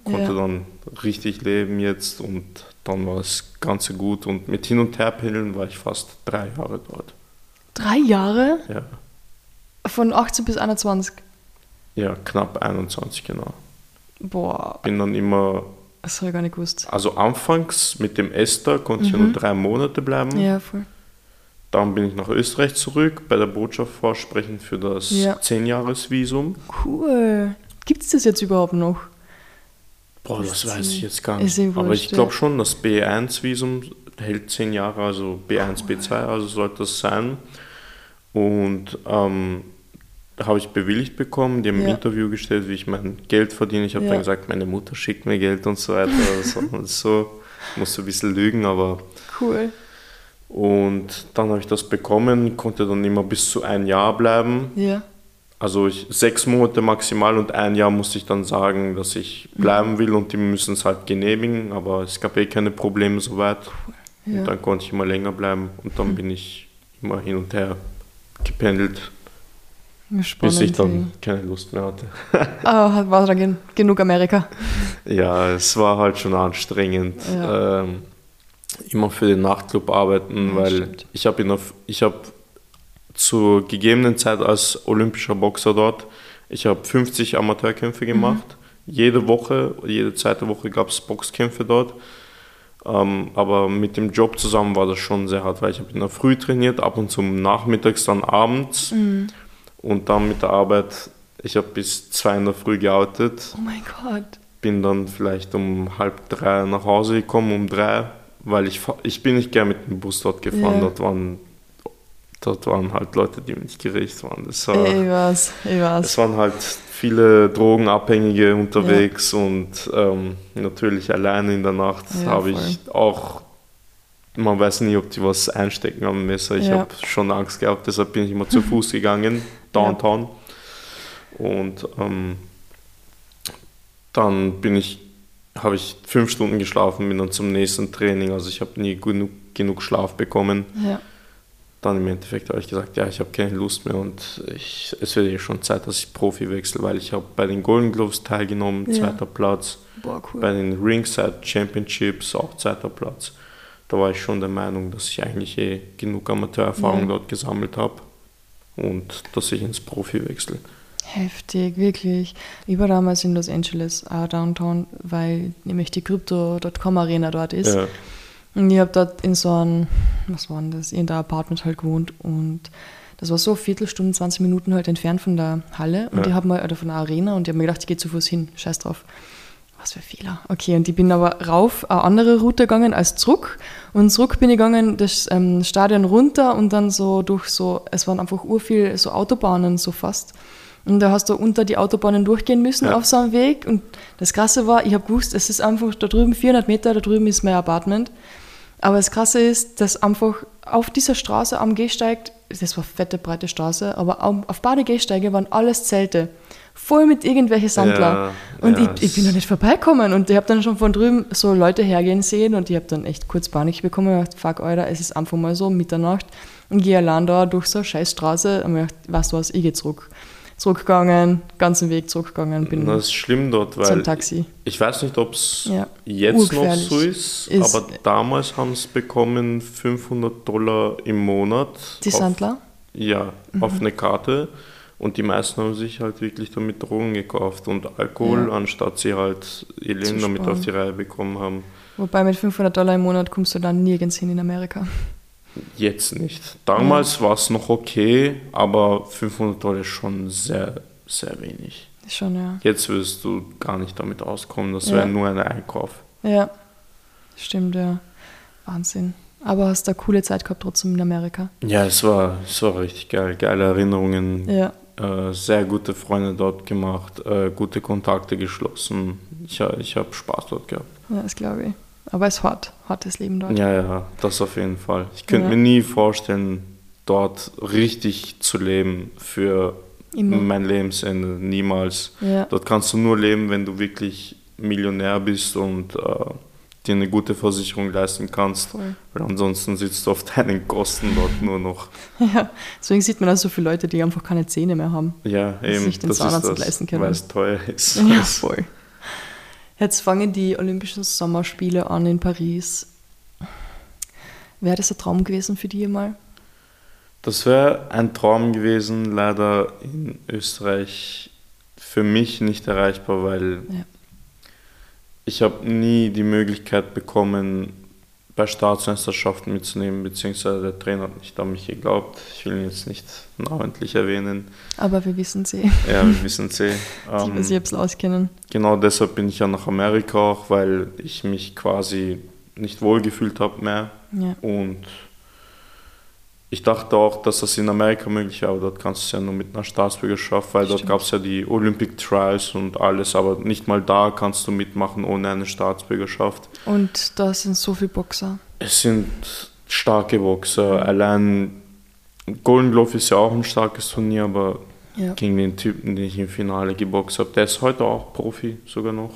konnte Ja. dann richtig leben jetzt und dann war das Ganze gut. Und mit Hin- und Herpendeln war ich fast drei Jahre dort. Drei Jahre? Ja, Von achtzehn bis einundzwanzig? ja knapp einundzwanzig, genau. Boah, Bin dann immer, das habe ich gar nicht gewusst. also anfangs mit dem Esther konnte ich ja Mhm. nur drei Monate bleiben. Ja, voll. Dann bin ich nach Österreich zurück, bei der Botschaft vorsprechen für das Ja. zehn-Jahres-Visum. Cool. Gibt es das jetzt überhaupt noch? Boah, Das das weiß ist- ich jetzt gar ist nicht. eh Aber wurscht, ich glaube ja. schon, das B eins Visum hält zehn Jahre, also B eins, B zwei, also sollte das sein. Und ähm, habe ich bewilligt bekommen, die haben im Ja. Interview gestellt, wie ich mein Geld verdiene. Ich habe Ja. dann gesagt, meine Mutter schickt mir Geld und so weiter. Also, und so musste ein bisschen lügen, aber... Cool. Und dann habe ich das bekommen, konnte dann immer bis zu ein Jahr bleiben. Ja. Also ich, sechs Monate maximal und ein Jahr musste ich dann sagen, dass ich bleiben will und die müssen es halt genehmigen, aber es gab eh keine Probleme soweit. Ja. Und dann konnte ich immer länger bleiben und dann bin ich immer hin und her gependelt, Spannend. bis ich dann keine Lust mehr hatte. Ah, war dann gen genug Amerika. Ja, es war halt schon anstrengend. Ja. Ähm, immer für den Nachtclub arbeiten, Ja, weil stimmt. ich habe in ich habe zur gegebenen Zeit als olympischer Boxer dort, ich habe fünfzig Amateurkämpfe gemacht. Mhm. Jede Woche, jede zweite Woche gab es Boxkämpfe dort. Ähm, aber mit dem Job zusammen war das schon sehr hart, weil ich habe in der Früh trainiert, ab und zu nachmittags, dann abends. Mhm. Und dann mit der Arbeit, ich habe bis zwei in der Früh gearbeitet, Oh mein Gott. bin dann vielleicht um halb drei nach Hause gekommen, um drei, weil ich, fa- ich bin nicht gern mit dem Bus dort gefahren. Ja. Dort, waren, dort waren halt Leute, die mir nicht gerecht waren. Das war, Ich weiß, ich es weiß. waren halt viele Drogenabhängige unterwegs und ähm, natürlich alleine in der Nacht Ja, habe voll. ich auch, man weiß nie, ob die was einstecken am Messer. Ich Ja. habe schon Angst gehabt, deshalb bin ich immer zu Fuß gegangen, downtown. Und ähm, dann bin ich, habe ich fünf Stunden geschlafen, bin dann zum nächsten Training, also ich habe nie genug, genug Schlaf bekommen. Ja. Dann im Endeffekt habe ich gesagt, ja, ich habe keine Lust mehr und ich, es wird eh schon Zeit, dass ich Profi wechsle, weil ich habe bei den Golden Gloves teilgenommen, Ja. zweiter Platz, Boah, cool. bei den Ringside Championships auch zweiter Platz. Da war ich schon der Meinung, dass ich eigentlich eh genug Amateurerfahrung Ja. dort gesammelt habe und dass ich ins Profi wechsle. Heftig, wirklich. Ich war damals in Los Angeles, auch Downtown, weil nämlich die Crypto Punkt com Arena dort ist. Ja, Und ich habe dort in so einem, was war denn das, in der Apartment halt gewohnt und das war so Viertelstunde, zwanzig Minuten halt entfernt von der Halle und Ja. ich habe mal, oder von der Arena und ich habe mir gedacht, ich gehe zu Fuß hin, scheiß drauf. Was für ein Fehler. Okay, und ich bin aber rauf eine andere Route gegangen als zurück und zurück bin ich gegangen, das ähm, Stadion runter und dann so durch so, es waren einfach urviel so Autobahnen so fast. Und da hast du unter die Autobahnen durchgehen müssen Ja. auf so einem Weg. Und das Krasse war, ich habe gewusst, es ist einfach da drüben vierhundert Meter, da drüben ist mein Apartment. Aber das Krasse ist, dass einfach auf dieser Straße am Gehsteig, das war fette, breite Straße, aber auf auf beide Gehsteige waren alles Zelte. Voll mit irgendwelchen Sandler. Ja, und ja, ich, ich bin da nicht vorbeikommen. Und ich habe dann schon von drüben so Leute hergehen sehen und ich habe dann echt kurz Panik bekommen. Ich dachte, fuck, Alter, es ist einfach mal so Mitternacht. Und gehe allein da durch so eine scheiß Straße und mir gedacht, weißt du was, ich gehe zurück. Zurückgegangen, ganzen Weg zurückgegangen, bin das ist schlimm dort, weil zum Taxi. ich weiß nicht, ob es Ja. jetzt noch Urgefährlich. so ist, Ist- aber damals haben es bekommen fünfhundert Dollar im Monat. Die auf- Sandler? Ja, auf eine Karte. Und die meisten haben sich halt wirklich damit Drogen gekauft und Alkohol, Ja. anstatt sie halt ihr Leben Zu damit sparen. auf die Reihe bekommen haben. Wobei mit fünfhundert Dollar im Monat kommst du dann nirgends hin in Amerika. Jetzt nicht. Damals war es noch okay, aber fünfhundert Dollar ist schon sehr, sehr wenig. Ist schon, ja. Jetzt wirst du gar nicht damit auskommen. Das Ja. wäre nur ein Einkauf. Ja, stimmt, ja. Wahnsinn. Aber hast du eine coole Zeit gehabt trotzdem in Amerika? Ja, es war, es war richtig geil. Geile Erinnerungen. Ja. Äh, sehr gute Freunde dort gemacht, äh, gute Kontakte geschlossen. Ich, ich habe Spaß dort gehabt. Ja, das glaube ich. Aber es ist hart, hartes Leben dort. Ja, ja, das auf jeden Fall. Ich könnte Ja. mir nie vorstellen, dort richtig zu leben für Immer. mein Lebensende. Niemals. Ja. Dort kannst du nur leben, wenn du wirklich Millionär bist und äh, dir eine gute Versicherung leisten kannst. Voll. Weil ansonsten sitzt du auf deinen Kosten dort nur noch. Ja, deswegen sieht man auch so viele Leute, die einfach keine Zähne mehr haben. Ja, Dass eben, sich den das Zahnarzt ist nicht das, leisten können. weil es teuer ist. Ja, voll. Jetzt fangen die Olympischen Sommerspiele an in Paris. Wäre das ein Traum gewesen für dich mal? Das wäre ein Traum gewesen, leider in Österreich für mich nicht erreichbar, weil Ja. ich habe nie die Möglichkeit bekommen, bei Staatsmeisterschaften mitzunehmen, beziehungsweise der Trainer hat nicht an mich geglaubt. Ich will ihn jetzt nicht namentlich erwähnen. Aber wir wissen sie, Ja, wir wissen es eh. die Ähm, wir sich ein bisschen auskennen. Genau deshalb bin ich ja nach Amerika auch, weil ich mich quasi nicht wohlgefühlt habe mehr. Ja. Und ich dachte auch, dass das in Amerika möglich wäre, aber dort kannst du es ja nur mit einer Staatsbürgerschaft, weil dort Stimmt. gab es ja die Olympic Trials und alles, aber nicht mal da kannst du mitmachen ohne eine Staatsbürgerschaft. Und da sind so viele Boxer. Es sind starke Boxer, allein Golden Glove ist ja auch ein starkes Turnier, aber Ja. gegen den Typen, den ich im Finale geboxt habe, der ist heute auch Profi sogar noch.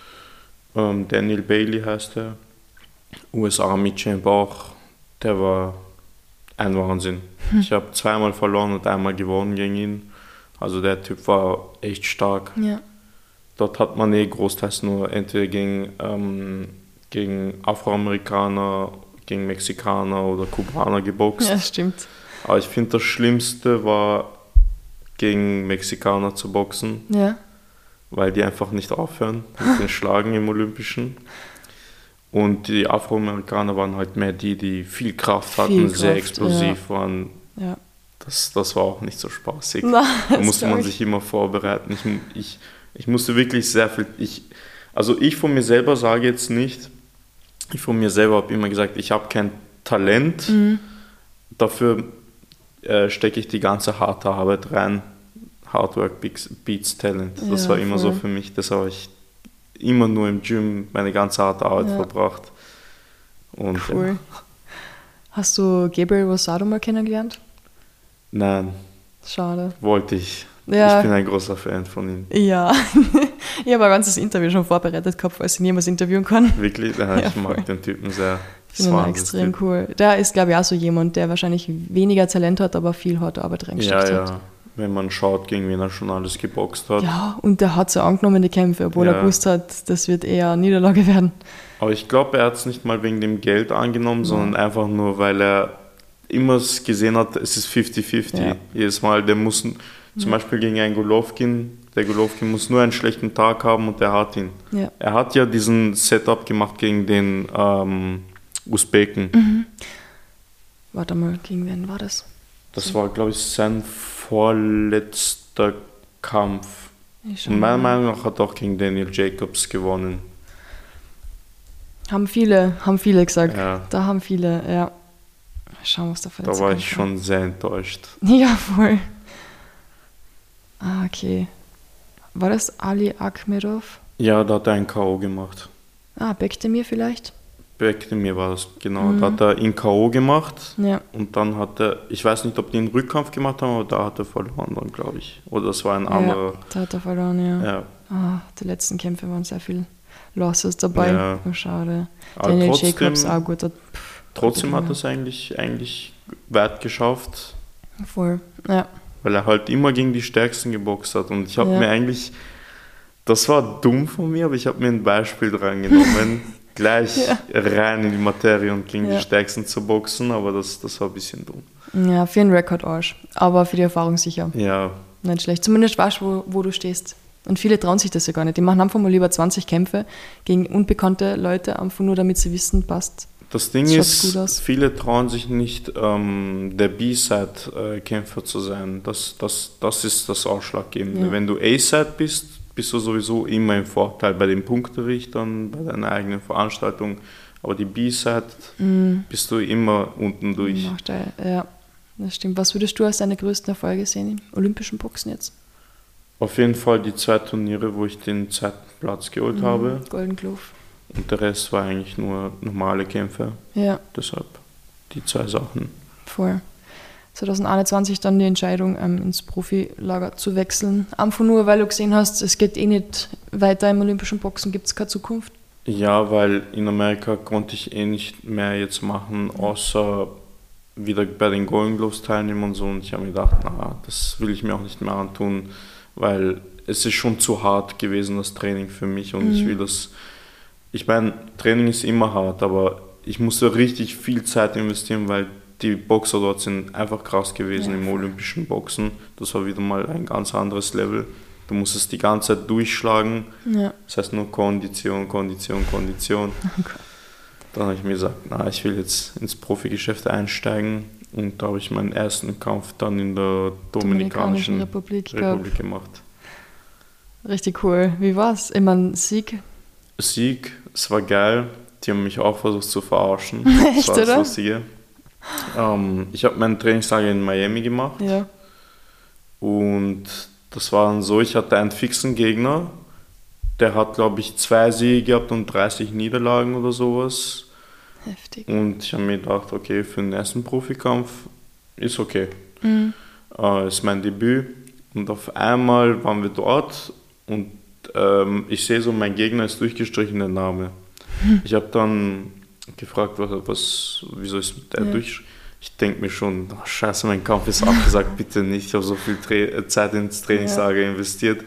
Ähm, Daniel Bailey heißt er, U S Army Champ auch, der war ein Wahnsinn. Ich habe zweimal verloren und einmal gewonnen gegen ihn. Also der Typ war echt stark. Ja. Dort hat man eh großteils nur entweder gegen, ähm, gegen Afroamerikaner, gegen Mexikaner oder Kubaner geboxt. Ja, stimmt. Aber ich finde, das Schlimmste war, gegen Mexikaner zu boxen, Ja. weil die einfach nicht aufhören mit den Schlagen im Olympischen. Und die Afroamerikaner waren halt mehr die, die viel Kraft hatten, Viel sehr Kraft, explosiv waren. Ja. Das, das war auch nicht so spaßig. Na, Da das musste glaub man ich. sich immer vorbereiten. Ich, ich, ich musste wirklich sehr viel. Ich, also ich von mir selber sage jetzt nicht, ich von mir selber habe immer gesagt, ich habe kein Talent. Mhm. Dafür äh, stecke ich die ganze harte Arbeit rein. Hard Work beats, beats Talent. Das Ja, war immer so voll. für mich. Das habe ich immer nur im Gym meine ganze harte Arbeit Ja. verbracht. Und Cool. ja, Hast du Gabriel Rosado mal kennengelernt? nein, Schade. wollte ich. Ja. Ich bin ein großer Fan von ihm. Ja. Ich habe ein ganzes Interview schon vorbereitet gehabt, falls ich niemals interviewen kann. Wirklich, ja, Ja, ich mag voll. den Typen sehr. Ich finde ihn extrem cool. Der ist, glaube ich, auch so jemand, der wahrscheinlich weniger Talent hat, aber viel harte Arbeit Ja, reingesteckt hat. ja. Wenn man schaut, gegen wen er schon alles geboxt hat. Ja, und der hat so angenommen, die Kämpfe, obwohl Ja. er gewusst hat, das wird eher eine Niederlage werden. Aber ich glaube, er hat es nicht mal wegen dem Geld angenommen, sondern einfach nur, weil er immer gesehen hat, es ist fifty fifty. Ja. Jedes Mal, der muss zum Ja. Beispiel gegen einen Golovkin, der Golovkin muss nur einen schlechten Tag haben und der hat ihn. Ja. Er hat ja diesen Setup gemacht gegen den ähm, Usbeken. Mhm. Warte mal, gegen wen war das? Das war, glaube ich, sein vorletzter Kampf. Ich schau Und meiner mal. Meinung nach hat er auch gegen Daniel Jacobs gewonnen. Haben viele, haben viele gesagt. Ja, Da haben viele, ja. Schauen, was da für da war ich schon sehr enttäuscht. Ja, voll. Ah, okay. War das Ali Akhmedov? Ja, da hat er einen K O gemacht. Ah, Bektemir vielleicht? Bektemir war das, genau. Mhm. Da hat er ihn K O gemacht Ja. und dann hat er, ich weiß nicht, ob die einen Rückkampf gemacht haben, aber da hat er verloren dann, glaube ich. Oder das war ein anderer. Ja, da hat er verloren, ja. Ja. Ah, die letzten Kämpfe waren sehr viel Losses dabei. Ja. Oh, schade. Aber Daniel trotzdem, Jacobs auch gut. Pff, trotzdem hat ja. er es eigentlich, eigentlich weit geschafft, Voll. Ja. weil er halt immer gegen die Stärksten geboxt hat. Und ich habe Ja. mir eigentlich, das war dumm von mir, aber ich habe mir ein Beispiel dran genommen, gleich Ja. rein in die Materie und gegen Ja. die Stärksten zu boxen, aber das, das war ein bisschen dumm. Ja, für einen Record-Arsch. Aber für die Erfahrung sicher. Ja, Nicht schlecht. Zumindest weißt du, wo, wo du stehst. Und viele trauen sich das ja gar nicht. Die machen einfach mal lieber zwanzig Kämpfe gegen unbekannte Leute, einfach nur damit sie wissen, passt. das Ding Das schaut ist, gut aus. viele trauen sich nicht, ähm, der B-Side-Kämpfer zu sein. Das, das, das ist das Ausschlaggebende. Ja. Wenn du A-Side bist, bist du sowieso immer im Vorteil bei den Punkterichtern, bei deiner eigenen Veranstaltung. Aber die B-Side Mhm. bist du immer unten durch. Nachteil. Ja, das stimmt. Was würdest du als deine größten Erfolge sehen im olympischen Boxen jetzt? Auf jeden Fall die zwei Turniere, wo ich den zweiten Platz geholt habe. Mhm. Golden Glove. Und der Rest war eigentlich nur normale Kämpfe. Ja, Deshalb die zwei Sachen. voll. zwanzig einundzwanzig dann die Entscheidung, ähm, ins Profilager zu wechseln. Einfach nur, weil du gesehen hast, es geht eh nicht weiter im olympischen Boxen, gibt es keine Zukunft. Ja, weil in Amerika konnte ich eh nicht mehr jetzt machen, außer wieder bei den Golden Gloves teilnehmen und so. Und ich habe mir gedacht, na, das will ich mir auch nicht mehr antun, weil es ist schon zu hart gewesen, das Training für mich. Und Mhm. ich will das, ich meine, Training ist immer hart, aber ich musste richtig viel Zeit investieren, weil die Boxer dort sind einfach krass gewesen Ja, im voll. olympischen Boxen. Das war wieder mal ein ganz anderes Level. Du musstest die ganze Zeit durchschlagen. Ja. Das heißt nur Kondition, Kondition, Kondition. Oh Gott. Dann habe ich mir gesagt, na, ich will jetzt ins Profigeschäft einsteigen. Und da habe ich meinen ersten Kampf dann in der Dominikanischen Republik, Republik Republik. gemacht. Richtig cool. Wie war's? Ich mein, Sieg. Sieg, es war geil. Die haben mich auch versucht zu verarschen. Echt, das war das oder? Lustige. Ähm, ich habe meinen Trainingslager in Miami gemacht. Ja. Und das war dann so, ich hatte einen fixen Gegner. Der hat, glaube ich, zwei Siege gehabt und dreißig Niederlagen oder sowas. Heftig. Und ich habe mir gedacht, okay, für den ersten Profikampf ist okay. Mhm. Äh, ist mein Debüt. Und auf einmal waren wir dort und ähm, ich sehe so, mein Gegner ist durchgestrichen, der Name. Ich habe dann gefragt, was, was, wieso ist der Ja. durch? Ich denke mir schon, oh, scheiße, mein Kampf ist abgesagt, bitte nicht. Ich habe so viel Tra- Zeit ins Trainingslager investiert.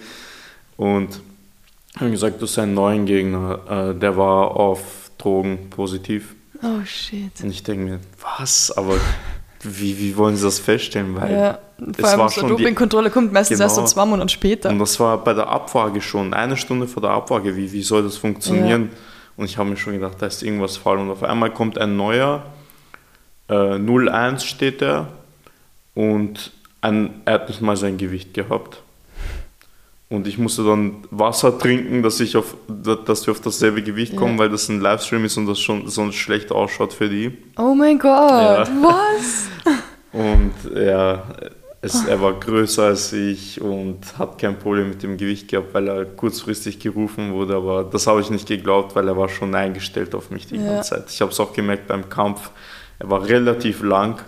Und haben gesagt, das ist ein neuer Gegner, äh, der war auf Drogen positiv. Oh shit. Und ich denke mir, was? Aber wie, wie wollen sie das feststellen? Weil Ja. es Vor allem war so schon eine die- Dopingkontrolle kommt meistens Genau. erst so zwei Monate später. Und das war bei der Abfrage schon, eine Stunde vor der Abfrage, wie, wie soll das funktionieren? Und ich habe mir schon gedacht, da ist irgendwas falsch. Und auf einmal kommt ein neuer, äh, null eins steht er, und ein, er hat nicht mal sein Gewicht gehabt. Und ich musste dann Wasser trinken, dass, ich auf, dass wir auf dasselbe Gewicht kommen, Ja. weil das ein Livestream ist und das schon sonst schlecht ausschaut für die. Oh mein Gott, Ja. was? Und ja, es, er war größer als ich und hat kein Problem mit dem Gewicht gehabt, weil er kurzfristig gerufen wurde. Aber das habe ich nicht geglaubt, weil er war schon eingestellt auf mich die Ja. ganze Zeit. Ich habe es auch gemerkt beim Kampf. Er war relativ lang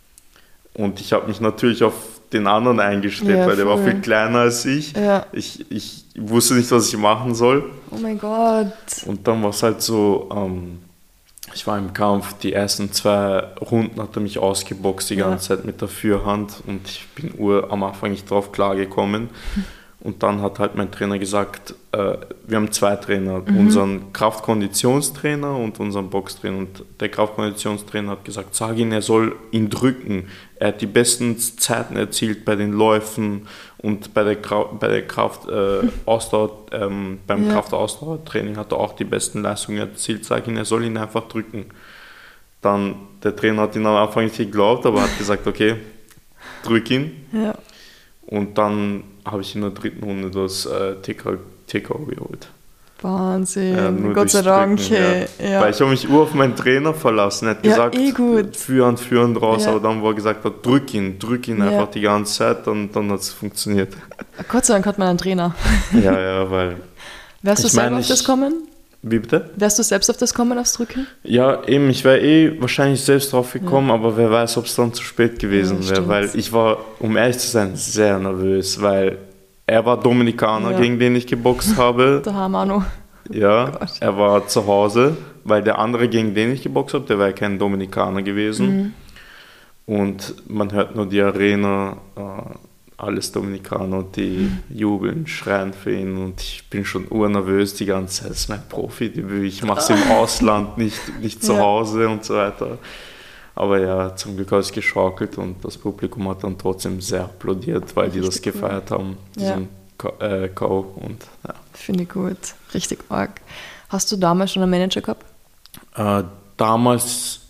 und ich habe mich natürlich auf den anderen eingestellt, Ja, weil der war voll. viel kleiner als ich. Ja. Ich, ich wusste nicht, was ich machen soll. Oh mein Gott. Und dann war es halt so, ähm, ich war im Kampf, die ersten zwei Runden hat er mich ausgeboxt die Ja. ganze Zeit mit der Fürhand und ich bin ur am Anfang nicht drauf klargekommen. Und dann hat halt mein Trainer gesagt, äh, wir haben zwei Trainer, Mhm. unseren Kraftkonditionstrainer und unseren Boxtrainer. Und der Kraftkonditionstrainer hat gesagt, sag ihm, er soll ihn drücken. Er hat die besten Zeiten erzielt bei den Läufen und bei der, Krau- bei der Kraft, äh, Ausdauer, ähm, beim Ja. Kraftausdauertraining hat er auch die besten Leistungen erzielt. Sag ihm, er soll ihn einfach drücken. Dann, der Trainer hat ihn am Anfang nicht geglaubt, aber hat gesagt, okay, drück ihn. Ja. Und dann habe ich in der dritten Runde das äh, T K O geholt. Wahnsinn. Ja, nur Gott sei durchs Dank. Drücken, hey. Ja. Weil ich habe mich nur auf meinen Trainer verlassen. Er hat Ja, gesagt, eh gut. führen, führen raus, Ja. aber dann, wo er gesagt hat, drück ihn, drück ihn Ja. einfach die ganze Zeit, dann, dann hat es funktioniert. Gott sei Dank hat man einen Trainer. ja, ja, weil... Wärst du Ich selber meine, auf das ich- kommen? Wie bitte? Wärst du selbst auf das kommen, aufs Drücken? Ja, eben, ich wäre eh wahrscheinlich selbst drauf gekommen, aber wer weiß, ob es dann zu spät gewesen Ja, wäre, stimmt. weil ich war, um ehrlich zu sein, sehr nervös, weil er war Dominikaner, Ja. gegen den ich geboxt habe. Der Hamano. Ja, Gott. er war zu Hause, weil der andere, gegen den ich geboxt habe, der war ja kein Dominikaner gewesen. Mhm. Und man hört nur die Arena, äh, alles Dominikaner, die jubeln, schreien für ihn. Und ich bin schon urnervös die ganze Zeit. Das ist mein Profidebüt, ich mache es im Ausland, nicht, nicht zu Ja. Hause und so weiter. Aber ja, zum Glück habe ich es geschaukelt und das Publikum hat dann trotzdem sehr applaudiert, weil die das Richtig cool. gefeiert haben, Ja. diesen K- äh, K O. Und ja. Finde ich gut. Richtig arg. Hast du damals schon einen Manager gehabt? Äh, damals,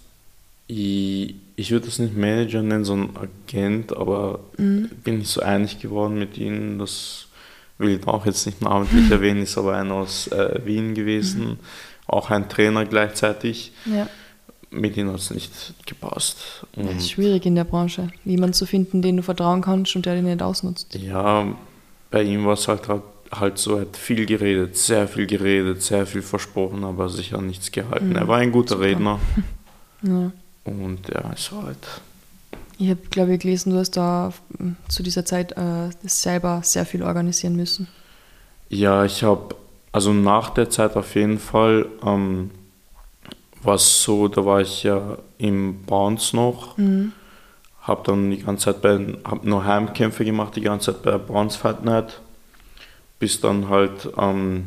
ich, ich würde das nicht Manager nennen, sondern Agent, aber bin nicht so einig geworden mit ihnen. Das will ich auch jetzt nicht namentlich erwähnen, ist aber einer aus äh, Wien gewesen, auch ein Trainer gleichzeitig. Ja. Mit ihnen hat es nicht gepasst. Das ist Und schwierig in der Branche, jemanden zu finden, den du vertrauen kannst und der den nicht ausnutzt. ja, bei ihm war es halt, halt, halt so, er hat viel geredet, sehr viel geredet, sehr viel versprochen, aber sicher nichts gehalten. Mhm, Er war ein guter super. Redner Ja. und ja, es war halt... Ich habe, glaube ich, gelesen, du hast da mm, zu dieser Zeit äh, selber sehr viel organisieren müssen. Ja, ich habe, also nach der Zeit auf jeden Fall, ähm, war es so, da war ich ja im Bounce noch, Mhm. habe dann die ganze Zeit bei, habe nur Heimkämpfe gemacht, die ganze Zeit bei der Bounce Fight Night bis dann halt ähm,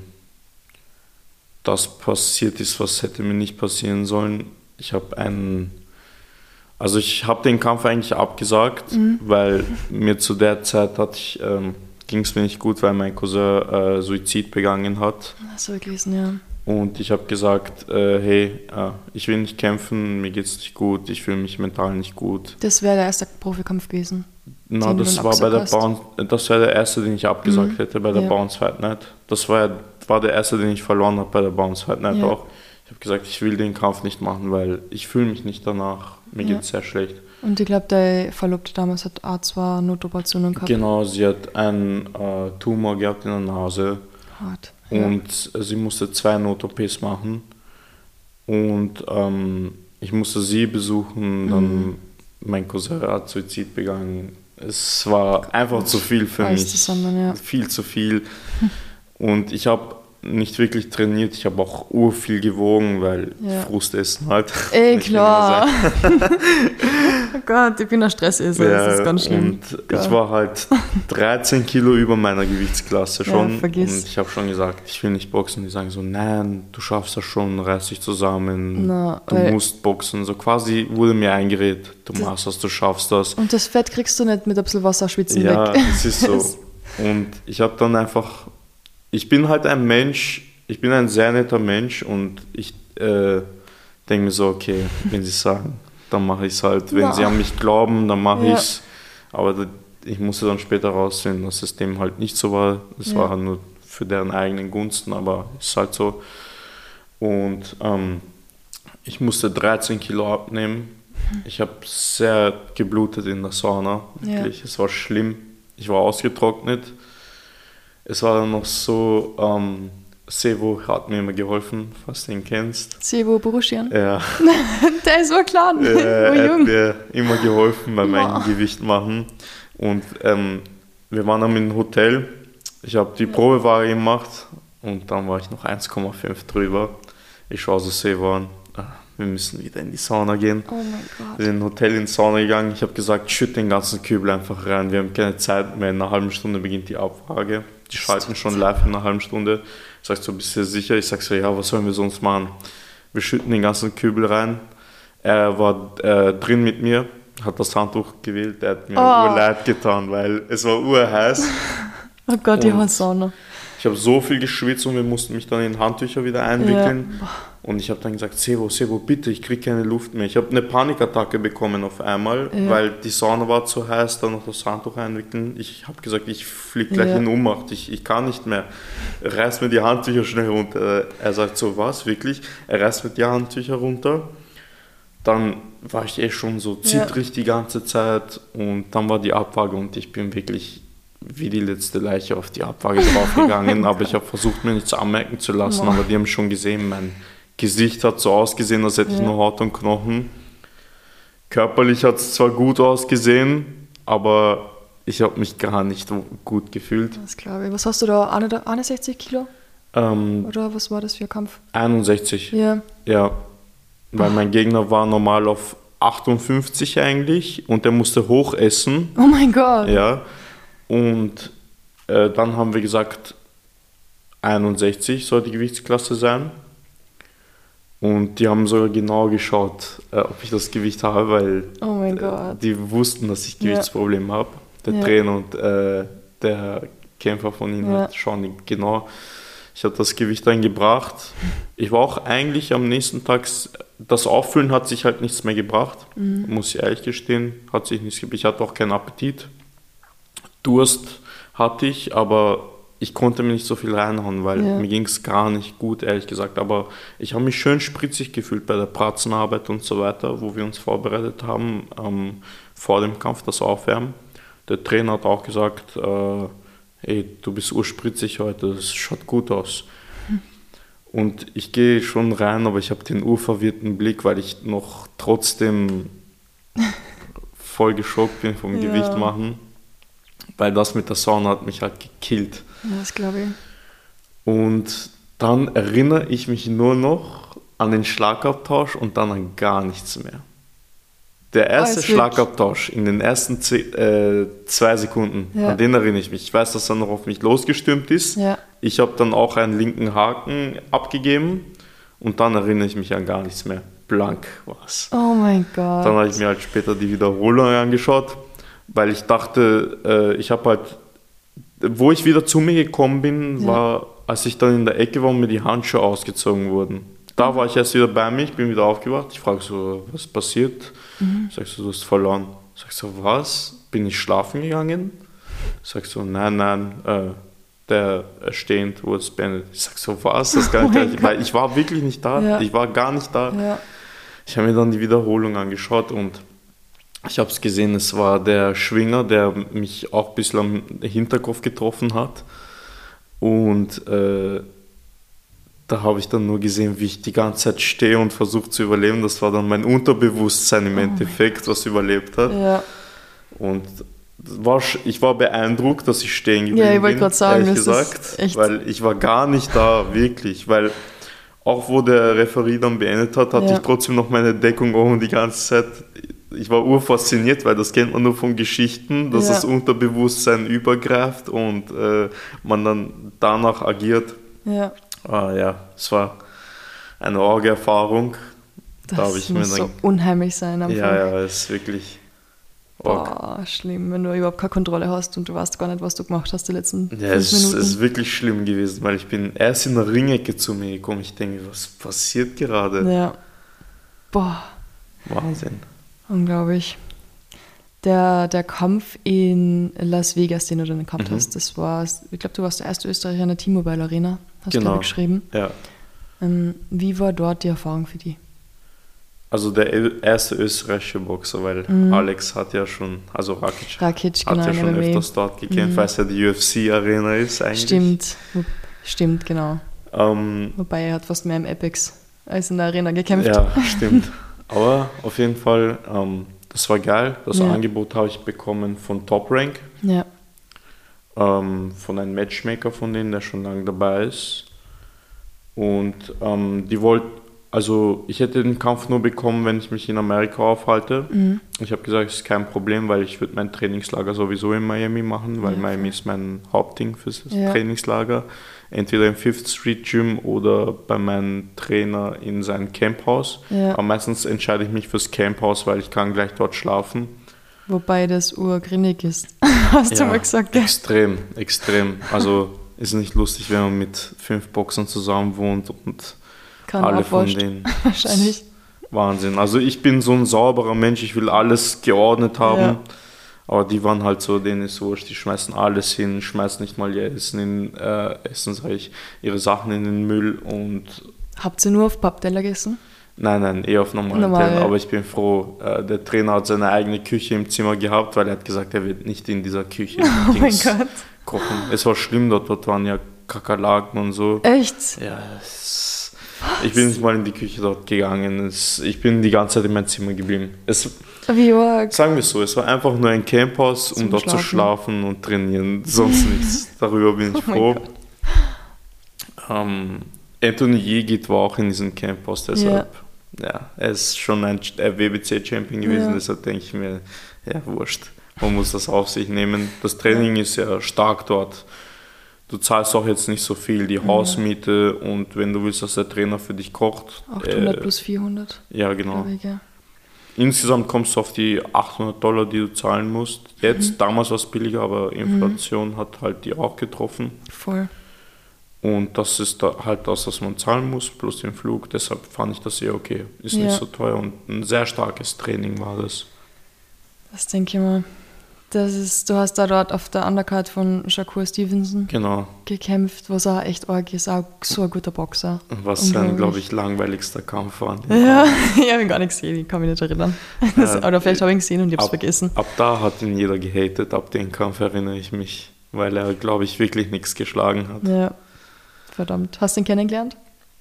das passiert ist, was hätte mir nicht passieren sollen. Ich habe einen, also ich habe den Kampf eigentlich abgesagt, mhm. weil mir zu der Zeit hatte ich, ähm, ging es mir nicht gut, weil mein Cousin äh, Suizid begangen hat. Hast du gelesen, ja. Und ich habe gesagt, äh, hey, äh, ich will nicht kämpfen, mir geht es nicht gut, ich fühle mich mental nicht gut. Das wäre der erste Profikampf gewesen? Na, das war bei der Bounce, das wäre der erste, den ich abgesagt mhm. hätte bei der ja. Bounce Fight Night. Das war, war der erste, den ich verloren habe bei der Bounce Fight Night ja. auch. Ich habe gesagt, ich will den Kampf nicht machen, weil ich fühle mich nicht danach, mir ja. geht es sehr schlecht. Und ich glaube, der Verlobte damals hat auch zwei Notoperationen gehabt. Genau, sie hat einen äh, Tumor gehabt in der Nase. Hart. Und ja. sie musste zwei Not-O Ps machen. Und ähm, ich musste sie besuchen, dann mhm. mein Cousin hat Suizid begangen. Es war einfach Gott. zu viel für Alles mich. Zusammen, ja. Viel zu viel. Und ich habe nicht wirklich trainiert, ich habe auch urviel gewogen, weil ja. Frustessen halt. Ey, klar. Oh Gott, ich bin ein Stressesser, ja, das ist ganz schlimm. Und Gott. ich war halt dreizehn Kilo über meiner Gewichtsklasse schon. Ja, vergiss. Und ich habe schon gesagt, ich will nicht boxen. Die sagen so, nein, du schaffst das schon, reiß dich zusammen, Na, du musst boxen. So quasi wurde mir eingeredet, du das, machst das, du schaffst das. Und das Fett kriegst du nicht mit ein bisschen Wasser schwitzen ja, weg. Ja, es ist so. Und ich habe dann einfach... Ich bin halt ein Mensch, ich bin ein sehr netter Mensch und ich äh, denke mir so, okay, wenn sie es sagen, dann mache ich es halt. Wenn ja. sie an mich glauben, dann mache ja. ich es. Aber ich musste dann später rausfinden, dass es dem halt nicht so war. Es ja. war halt nur für deren eigenen Gunsten, aber es ist halt so. Und ähm, ich musste dreizehn Kilo abnehmen. Ich habe sehr geblutet in der Sauna, wirklich. Ja. Es war schlimm. Ich war ausgetrocknet. Es war dann noch so, ähm, Sevo hat mir immer geholfen, falls du ihn kennst. Sevo Boruschian? Ja. Der ist so klein, äh, Er hat mir immer geholfen beim wow. Gewicht machen. Und ähm, wir waren dann im Hotel. Ich habe die Probewaage gemacht und dann war ich noch eins Komma fünf drüber. Ich schaue so Sevo an. Wir müssen wieder in die Sauna gehen. Oh mein Gott. Wir sind im Hotel in die Sauna gegangen. Ich habe gesagt, schütt den ganzen Kübel einfach rein. Wir haben keine Zeit mehr. In einer halben Stunde beginnt die Abfrage. Die schalten schon live in einer halben Stunde. Ich sage so, bist du sicher? Ich sage so, ja, was sollen wir sonst machen? Wir schütten den ganzen Kübel rein. Er war äh, drin mit mir, hat das Handtuch gewählt. Er hat mir oh. urleid getan, weil es war urheiß. Oh Gott, die Sauna. Ich habe so viel geschwitzt und wir mussten mich dann in Handtücher wieder einwickeln. Ja. Und ich habe dann gesagt, Sevo, Sevo, bitte, ich kriege keine Luft mehr. Ich habe eine Panikattacke bekommen auf einmal, ja. weil die Sauna war zu heiß, dann noch das Handtuch einwickeln. Ich habe gesagt, ich fliege gleich ja. in Ohnmacht, ich, ich kann nicht mehr. Er reißt mir die Handtücher schnell runter. Er sagt so, was, wirklich? Er reißt mir die Handtücher runter. Dann war ich eh schon so zittrig ja. die ganze Zeit und dann war die Abwaage und ich bin wirklich wie die letzte Leiche auf die Abwaage draufgegangen, aber ich habe versucht, mir nichts anmerken zu lassen, aber die haben schon gesehen, mein Gesicht hat so ausgesehen, als hätte ja. ich nur Haut und Knochen. Körperlich hat es zwar gut ausgesehen, aber ich habe mich gar nicht gut gefühlt. Das glaube ich. Was hast du da, einundsechzig Kilo? Ähm, Oder was war das für ein Kampf? einundsechzig. Ja. Ja, weil mein Gegner war normal auf achtundfünfzig eigentlich und der musste hoch essen. Oh mein Gott. Ja. Und äh, dann haben wir gesagt, einundsechzig soll die Gewichtsklasse sein. Und die haben sogar genau geschaut, äh, ob ich das Gewicht habe, weil oh mein Gott. Äh, die wussten, dass ich Gewichtsprobleme ja. habe. Der ja. Trainer und äh, der Kämpfer von ihnen ja. schauen genau. Ich habe das Gewicht dann gebracht. Ich war auch eigentlich am nächsten Tag, das Auffüllen hat sich halt nichts mehr gebracht, mhm. muss ich ehrlich gestehen, hat sich nichts gebracht. Ich hatte auch keinen Appetit. Durst hatte ich, aber ich konnte mir nicht so viel reinhauen, weil ja. mir ging es gar nicht gut, ehrlich gesagt. Aber ich habe mich schön spritzig gefühlt bei der Pratzenarbeit und so weiter, wo wir uns vorbereitet haben, ähm, vor dem Kampf, das Aufwärmen. Der Trainer hat auch gesagt, äh, ey, du bist urspritzig heute, das schaut gut aus. Hm. Und ich gehe schon rein, aber ich habe den urverwirrten Blick, weil ich noch trotzdem voll geschockt bin vom ja. Gewicht machen. Weil das mit der Sauna hat mich halt gekillt. Ja, das glaube ich. Und dann erinnere ich mich nur noch an den Schlagabtausch und dann an gar nichts mehr. Der erste Oh, Schlagabtausch in den ersten zehn, äh, zwei Sekunden, Ja. an den erinnere ich mich. Ich weiß, dass er noch auf mich losgestürmt ist. Ja. Ich habe dann auch einen linken Haken abgegeben und dann erinnere ich mich an gar nichts mehr. Blank war es. Oh mein Gott. Dann habe ich mir halt später die Wiederholung angeschaut, weil ich dachte, äh, ich habe halt, wo ich wieder zu mir gekommen bin, Ja. war, als ich dann in der Ecke war und mir die Handschuhe ausgezogen wurden. Da war ich erst wieder bei mir, ich bin wieder aufgewacht. Ich frage so, was ist passiert? Mhm. Sagst du, du hast verloren. Sagst du, was? Bin ich schlafen gegangen? Sagst du, nein, nein, äh, der stehend wurde beendet. Ich sag so, was? Das kann Oh ich mein gar nicht, weil ich war wirklich nicht da. Ja. Ich war gar nicht da. Ja. Ich habe mir dann die Wiederholung angeschaut und ich habe es gesehen, es war der Schwinger, der mich auch ein bisschen am Hinterkopf getroffen hat. Und äh, da habe ich dann nur gesehen, wie ich die ganze Zeit stehe und versuche zu überleben. Das war dann mein Unterbewusstsein im Oh Endeffekt, was überlebt hat. Ja. Und war, sch- ich war beeindruckt, dass ich stehen geblieben Ja, ich wollte bin, gerade sagen, ehrlich das ist gesagt, echt- weil ich war gar nicht da, wirklich, weil auch wo der Referee dann beendet hat, hatte Ja. ich trotzdem noch meine Deckung um die ganze Zeit. Ich war urfasziniert, weil das kennt man nur von Geschichten, dass Ja. das Unterbewusstsein übergreift und äh, man dann danach agiert. Ja. Ah, ja, es war eine arge Erfahrung. Das Da habe ich mir muss so dann, unheimlich sein. Einfach. ja, ja, es ist wirklich arg. Boah, schlimm, wenn du überhaupt keine Kontrolle hast und du weißt gar nicht, was du gemacht hast die letzten Ja, fünf es, es Minuten. ist wirklich schlimm gewesen, weil ich bin erst in der Ringecke zu mir gekommen. Ich denke, was passiert gerade? Ja. Boah, Wahnsinn. unglaublich. Der, der Kampf in Las Vegas, den du dann gehabt Mhm. hast, das war, ich glaube, du warst der erste Österreicher in der T-Mobile Arena, hast du Genau. glaube ich geschrieben. Ja. Ähm, wie war dort die Erfahrung für dich? Also der ö- erste österreichische Boxer, weil Mhm. Alex hat ja schon, also Rakic, Rakic, hat genau, ja in schon M M A. öfters dort gekämpft, Mhm. weil es ja die U F C-Arena ist eigentlich. Stimmt, Wo- stimmt, genau. Ähm, Wobei er hat fast mehr im Apex als in der Arena gekämpft. ja, stimmt. Aber auf jeden Fall, ähm, das war geil. Das Ja. Angebot habe ich bekommen von Top Rank, Ja. ähm, von einem Matchmaker von denen, der schon lange dabei ist. Und ähm, die wollten, also ich hätte den Kampf nur bekommen, wenn ich mich in Amerika aufhalte. Mhm. Ich habe gesagt, es ist kein Problem, weil ich würde mein Trainingslager sowieso in Miami machen, weil Ja, Miami voll. ist mein Hauptding fürs Ja. Trainingslager. Entweder im Fifth Street Gym oder bei meinem Trainer in seinem Camphaus. Ja. Aber meistens entscheide ich mich fürs Camphaus, weil ich kann gleich dort schlafen. Wobei das urgrinnig ist, hast du mal gesagt, gell? Extrem, extrem. Also ist nicht lustig, wenn man mit fünf Boxern zusammen wohnt und Kann alle von abwascht, denen. wahrscheinlich. Wahnsinn. Also ich bin so ein sauberer Mensch, ich will alles geordnet haben. Ja. Aber die waren halt so, denen ist wurscht, die schmeißen alles hin, schmeißen nicht mal ihr Essen in, äh, Essen sag ich, ihre Sachen in den Müll und Habt ihr nur auf Pappteller gegessen? nein, nein, eher auf normalen Normal. Tellern. Aber ich bin froh, äh, der Trainer hat seine eigene Küche im Zimmer gehabt, weil er hat gesagt, er wird nicht in dieser Küche Oh mein Dings Gott. kochen. Es war schlimm dort, dort waren ja Kakerlaken und so. Echt? Ja, es, ich bin nicht mal in die Küche dort gegangen. Es, ich bin die ganze Zeit in meinem Zimmer geblieben. Es, Wie arg. sagen wir es so, es war einfach nur ein Camphaus, um Zum dort zu Schlafen. schlafen und trainieren. Sonst nichts. Darüber bin ich Oh mein froh. Gott. Ähm, Anthony Yegit war auch in diesem Camphaus, deshalb. Ja, er ist schon ein W B C-Champion gewesen, Ja. deshalb denke ich mir, ja, wurscht. Man muss das auf sich nehmen. Das Training ist ja stark dort. Du zahlst auch jetzt nicht so viel, die Hausmiete und wenn du willst, dass der Trainer für dich kocht. achthundert äh, plus vierhundert, Ja, genau. glaube ich, ja. Insgesamt kommst du auf die achthundert Dollar, die du zahlen musst. Jetzt, damals war es billiger, aber Inflation hat halt die auch getroffen. Voll. Und das ist da halt das, was man zahlen muss, plus den Flug. Deshalb fand ich das eher okay. Ist Ja. nicht so teuer und ein sehr starkes Training war das. Das denke ich mal. Das ist, du hast da dort auf der Undercard von Shakur Stevenson Genau. gekämpft, was auch echt arg ist, auch so ein guter Boxer. Was sein, Unglaublich. glaube ich, langweiligster Kampf war. Ja, ich habe ihn gar nicht gesehen, ich kann mich nicht erinnern. Das, Ja, oder vielleicht habe ich ihn gesehen und ich habe es ab, vergessen. ab da hat ihn jeder gehatet, ab dem Kampf erinnere ich mich, weil er, glaube ich, wirklich nichts geschlagen hat. Ja, verdammt. Hast du ihn kennengelernt?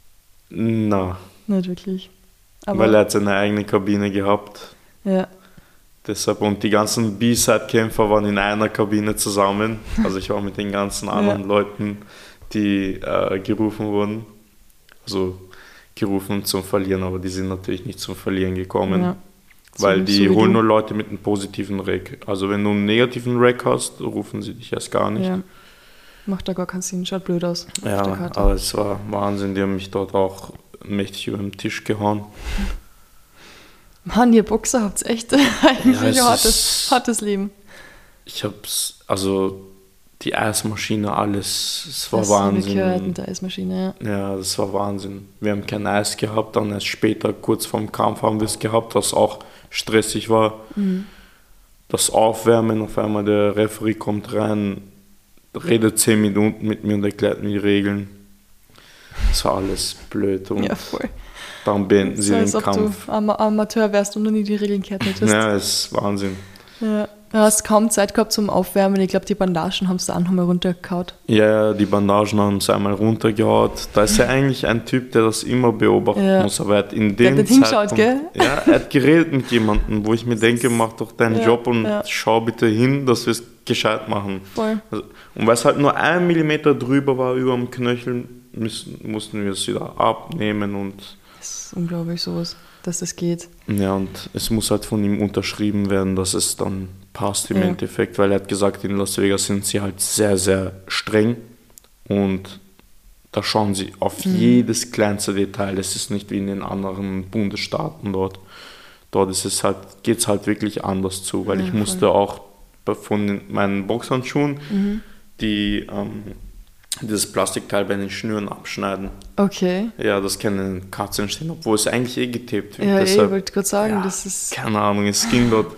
Na, Nicht wirklich. Aber, weil er hat seine eigene Kabine gehabt. ja, Deshalb, und die ganzen B-Side-Kämpfer waren in einer Kabine zusammen. Also ich war mit den ganzen anderen Ja. Leuten, die äh, gerufen wurden. Also gerufen zum Verlieren, aber die sind natürlich nicht zum Verlieren gekommen. ja. Weil So- die so wie holen du. nur Leute mit einem positiven Rec. Also wenn du einen negativen Rec hast, rufen sie dich erst gar nicht. Ja. Macht da gar keinen Sinn, schaut blöd aus auf der Ja, Karte. aber es war Wahnsinn, die haben mich dort auch mächtig über den Tisch gehauen. Mann, ihr Boxer habt echt eigentlich Ja, es ein hartes, ist- hartes Leben. Ich hab's, also die Eismaschine, alles, es war Das habe ich Wahnsinn. gehört mit der Eismaschine, ja. Ja, das war Wahnsinn. Wir haben kein Eis gehabt, dann erst später, kurz vorm Kampf, haben wir es gehabt, was auch stressig war. Mhm. Das Aufwärmen, auf einmal der Referee kommt rein, redet zehn Minuten mit mir und erklärt mir die Regeln. Das war alles blöd und Ja, voll. dann beenden sie So, den als ob Kampf. du Ama Amateur wärst und noch nie die Regeln gehört hättest. Ja, es ist Wahnsinn. Ja. Du hast kaum Zeit gehabt zum Aufwärmen. Ich glaube, die Bandagen haben es da auch nochmal runtergehauen. Ja, ja, die Bandagen haben es einmal runtergehaut. Da ist ja eigentlich ein Typ, der das immer beobachten Ja. muss, aber er hat in Der dem hat nicht hingeschaut, gell? Ja, er hat geredet mit jemandem, wo ich mir denke, mach doch deinen Ja, Job und ja. schau bitte hin, dass wir es gescheit machen. Voll. Also, und weil es halt nur ein Millimeter drüber war über dem Knöchel, müssen, mussten wir es wieder abnehmen und Das ist unglaublich sowas, dass das geht. ja, und es muss halt von ihm unterschrieben werden, dass es dann passt im Ja. Endeffekt, weil er hat gesagt, in Las Vegas sind sie halt sehr, sehr streng und da schauen sie auf Mhm. jedes kleinste Detail. Es ist nicht wie in den anderen Bundesstaaten dort. Dort ist es halt, geht es halt wirklich anders zu, weil Ja, ich voll. musste auch bei- von den, meinen Boxhandschuhen Mhm. die, ähm, dieses Plastikteil bei den Schnüren abschneiden. Okay. Ja, das können Katzen stehen, obwohl es eigentlich eh getaped wird. Ja, eh, Deshalb- ich wollte gerade sagen, ja, das ist. keine Ahnung, es ging dort.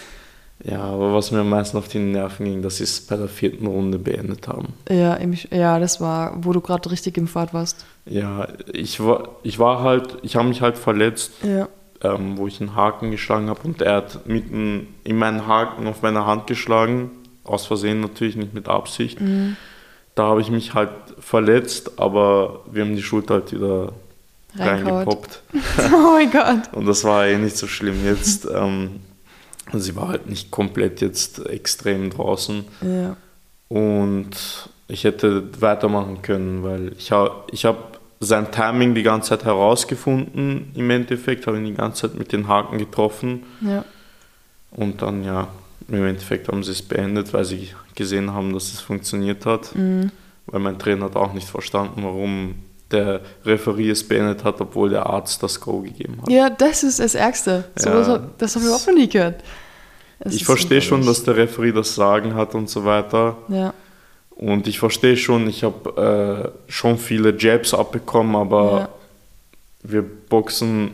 Ja, aber was mir am meisten auf die Nerven ging, dass sie es bei der vierten Runde beendet haben. Ja, im- ja, das war, wo du gerade richtig im Fahrt warst. Ja, ich war, ich war halt, ich habe mich halt verletzt, Ja. ähm, wo ich einen Haken geschlagen habe und er hat mitten in meinen Haken auf meine Hand geschlagen, aus Versehen natürlich, nicht mit Absicht. Mhm. Da habe ich mich halt verletzt, aber wir haben die Schulter halt wieder Reingehauen. reingepoppt. Oh mein Gott. Und das war eh nicht so schlimm jetzt. Ähm, sie war halt nicht komplett jetzt extrem draußen. Ja. Und ich hätte weitermachen können, weil ich habe ich hab sein Timing die ganze Zeit herausgefunden. Im Endeffekt habe ich ihn die ganze Zeit mit den Haken getroffen. Ja. Und dann, ja, im Endeffekt haben sie es beendet, weil sie gesehen haben, dass es funktioniert hat. Mhm. Weil mein Trainer hat auch nicht verstanden, warum der Referee es beendet hat, obwohl der Arzt das Go gegeben hat. Ja, das ist das Ärgste. So Ja. was hab- das habe ich überhaupt noch nie gehört. Es Ich ist verstehe schon, unglaublich. dass der Referee das Sagen hat und so weiter. Ja. Und ich verstehe schon, ich habe äh, schon viele Jabs abbekommen, aber Ja. wir boxen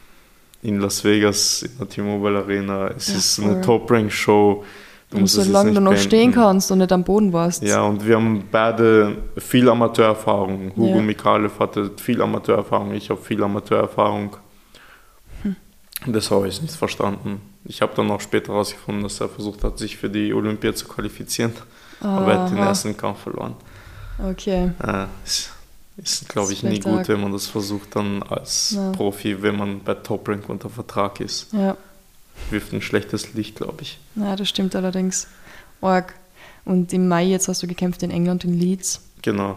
in Las Vegas in der T-Mobile Arena. Es Ja, ist voll. eine Top-Rank-Show. Und musst es jetzt solange nicht du noch beenden. stehen kannst und nicht am Boden warst. Ja, und wir haben beide viel Amateurerfahrung. Hugo Ja. Mikalev hatte viel Amateurerfahrung, ich habe viel Amateurerfahrung. Hm. Das habe ich nicht verstanden. Ich habe dann auch später herausgefunden, dass er versucht hat, sich für die Olympia zu qualifizieren. Aber er hat den Aha. ersten Kampf verloren. Okay. Äh, ist, ist glaube ich, Ist nie vielleicht gut, arg. wenn man das versucht dann als Ja. Profi, wenn man bei Top Rank unter Vertrag ist. Ja. Wirft ein schlechtes Licht, glaube ich. Ja, das stimmt allerdings. Org. Und im Mai jetzt hast du gekämpft in England, in Leeds. Genau.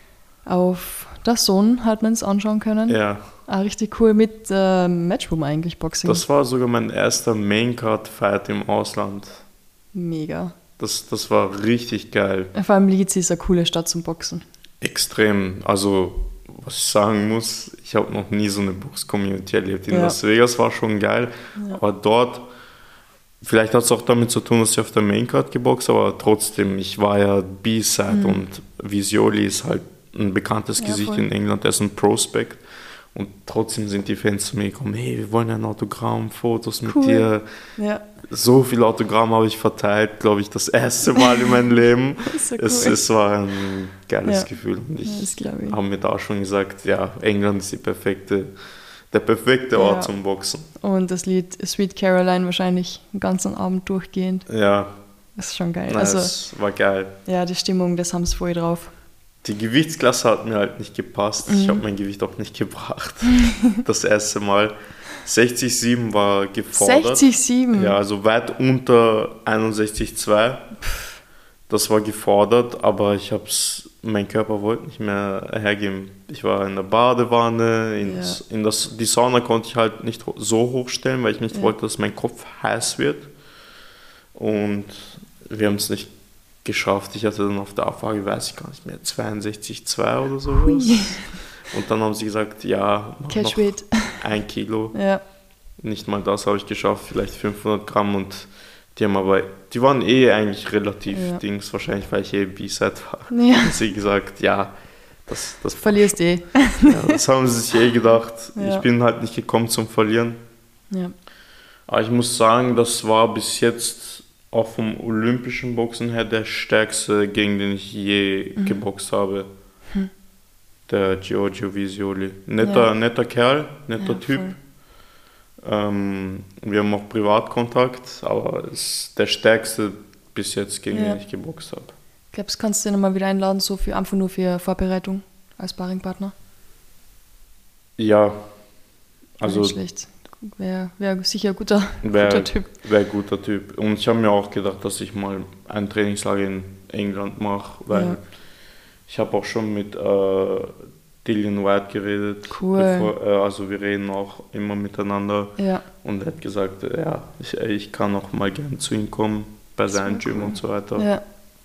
Auf der Sohn hat man es anschauen können. Ja, Ah, richtig cool mit äh, Matchroom eigentlich, Boxing. das war sogar mein erster Maincard-Fight im Ausland. Mega. Das, das war richtig geil. Vor allem Leeds ist eine coole Stadt zum Boxen. Extrem. Also, was ich sagen muss, ich habe noch nie so eine Box-Community erlebt. In Ja. Las Vegas war schon geil, Ja. aber dort, vielleicht hat es auch damit zu tun, dass ich auf der Maincard geboxt habe, aber trotzdem, ich war ja B-Side Mhm. und Visioli ist halt ein bekanntes Ja, Gesicht voll. in England, er ist ein Prospect. Und trotzdem sind die Fans zu mir gekommen, hey, wir wollen ein Autogramm, Fotos mit Cool. dir. Ja, So viele Autogramme habe ich verteilt, glaube ich, das erste Mal in meinem Leben. das ist ja cool. Es, es war ein geiles Ja. Gefühl. Und Ja, das ich glaub ich. habe mir da schon gesagt, ja, England ist die perfekte, der perfekte Ja. Ort zum Boxen. Und das Lied Sweet Caroline wahrscheinlich den ganzen Abend durchgehend. Ja, Das ist schon geil. na, Also, es war geil. ja, die Stimmung, das haben sie voll drauf. Die Gewichtsklasse hat mir halt nicht gepasst. Ich Mhm. habe mein Gewicht auch nicht gebracht. Das erste Mal. sechzig Komma sieben war gefordert. sechzig Komma sieben? Ja, also weit unter einundsechzig Komma zwei. Das war gefordert, aber ich habe es mein Körper wollte nicht mehr hergeben. Ich war in der Badewanne, ins, ja. in das, die Sauna konnte ich halt nicht so hochstellen, weil ich nicht ja. wollte, dass mein Kopf heiß wird. Und wir haben es nicht geschafft. Ich hatte dann auf der Abfrage, weiß ich gar nicht mehr, zweiundsechzig Komma zwei oder sowas. Ui. Und dann haben sie gesagt, ja, mach noch ein Kilo. Ja. Nicht mal das habe ich geschafft, vielleicht fünfhundert Gramm. Und die haben aber, die waren eh eigentlich relativ ja. Dings, wahrscheinlich, weil ich eh B-Side war. Ja. Haben sie gesagt, ja, das, das verlierst eh. Ja, das haben sie sich eh gedacht. Ja. Ich bin halt nicht gekommen zum Verlieren. Ja. Aber ich muss sagen, das war bis jetzt auch vom olympischen Boxen her der stärkste, gegen den ich je mhm. geboxt habe. Hm. Der Giorgio Visioli. Netter, ja. netter Kerl, netter ja, Typ. Ähm, wir haben auch Privatkontakt, aber es ist der stärkste bis jetzt, gegen ja. den ich geboxt habe. Glaubst du, kannst du den nochmal wieder einladen, so für, einfach nur für Vorbereitung als Sparringpartner? Ja. Also nicht schlecht. Wäre wär sicher ein guter, wär, guter Typ. Wäre ein guter Typ. Und ich habe mir auch gedacht, dass ich mal ein Trainingslager in England mache, weil ja. ich habe auch schon mit äh, Dillian Whyte geredet. Cool. Bevor, äh, also wir reden auch immer miteinander. Ja. Und er hat gesagt, ja, ich, ich kann auch mal gerne zu ihm kommen, bei seinem Gym cool. und so weiter. Ja.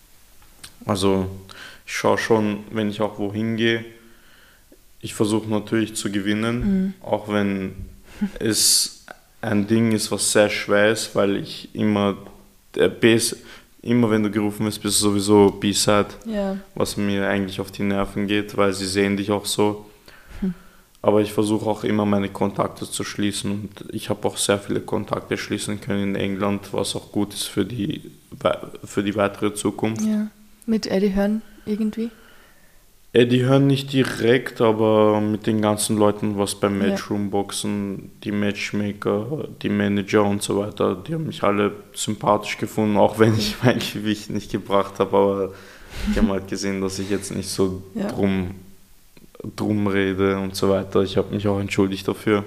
Also ich schaue schon, wenn ich auch wohin gehe, ich versuche natürlich zu gewinnen, mhm. auch wenn es ein Ding ist, was sehr schwer ist, weil ich immer, der Base, immer wenn du gerufen wirst, bist du sowieso B-Side, ja. was mir eigentlich auf die Nerven geht, weil sie sehen dich auch so. Hm. Aber ich versuche auch immer meine Kontakte zu schließen und ich habe auch sehr viele Kontakte schließen können in England, was auch gut ist für die, für die weitere Zukunft. Ja. Mit Eddie Hearn irgendwie? Eddie Hearn nicht direkt, aber mit den ganzen Leuten, was beim Matchroom-Boxen, die Matchmaker, die Manager und so weiter, die haben mich alle sympathisch gefunden, auch wenn ich mein Gewicht nicht gebracht habe, aber die haben halt gesehen, dass ich jetzt nicht so ja. drum, drum rede und so weiter. Ich habe mich auch entschuldigt dafür.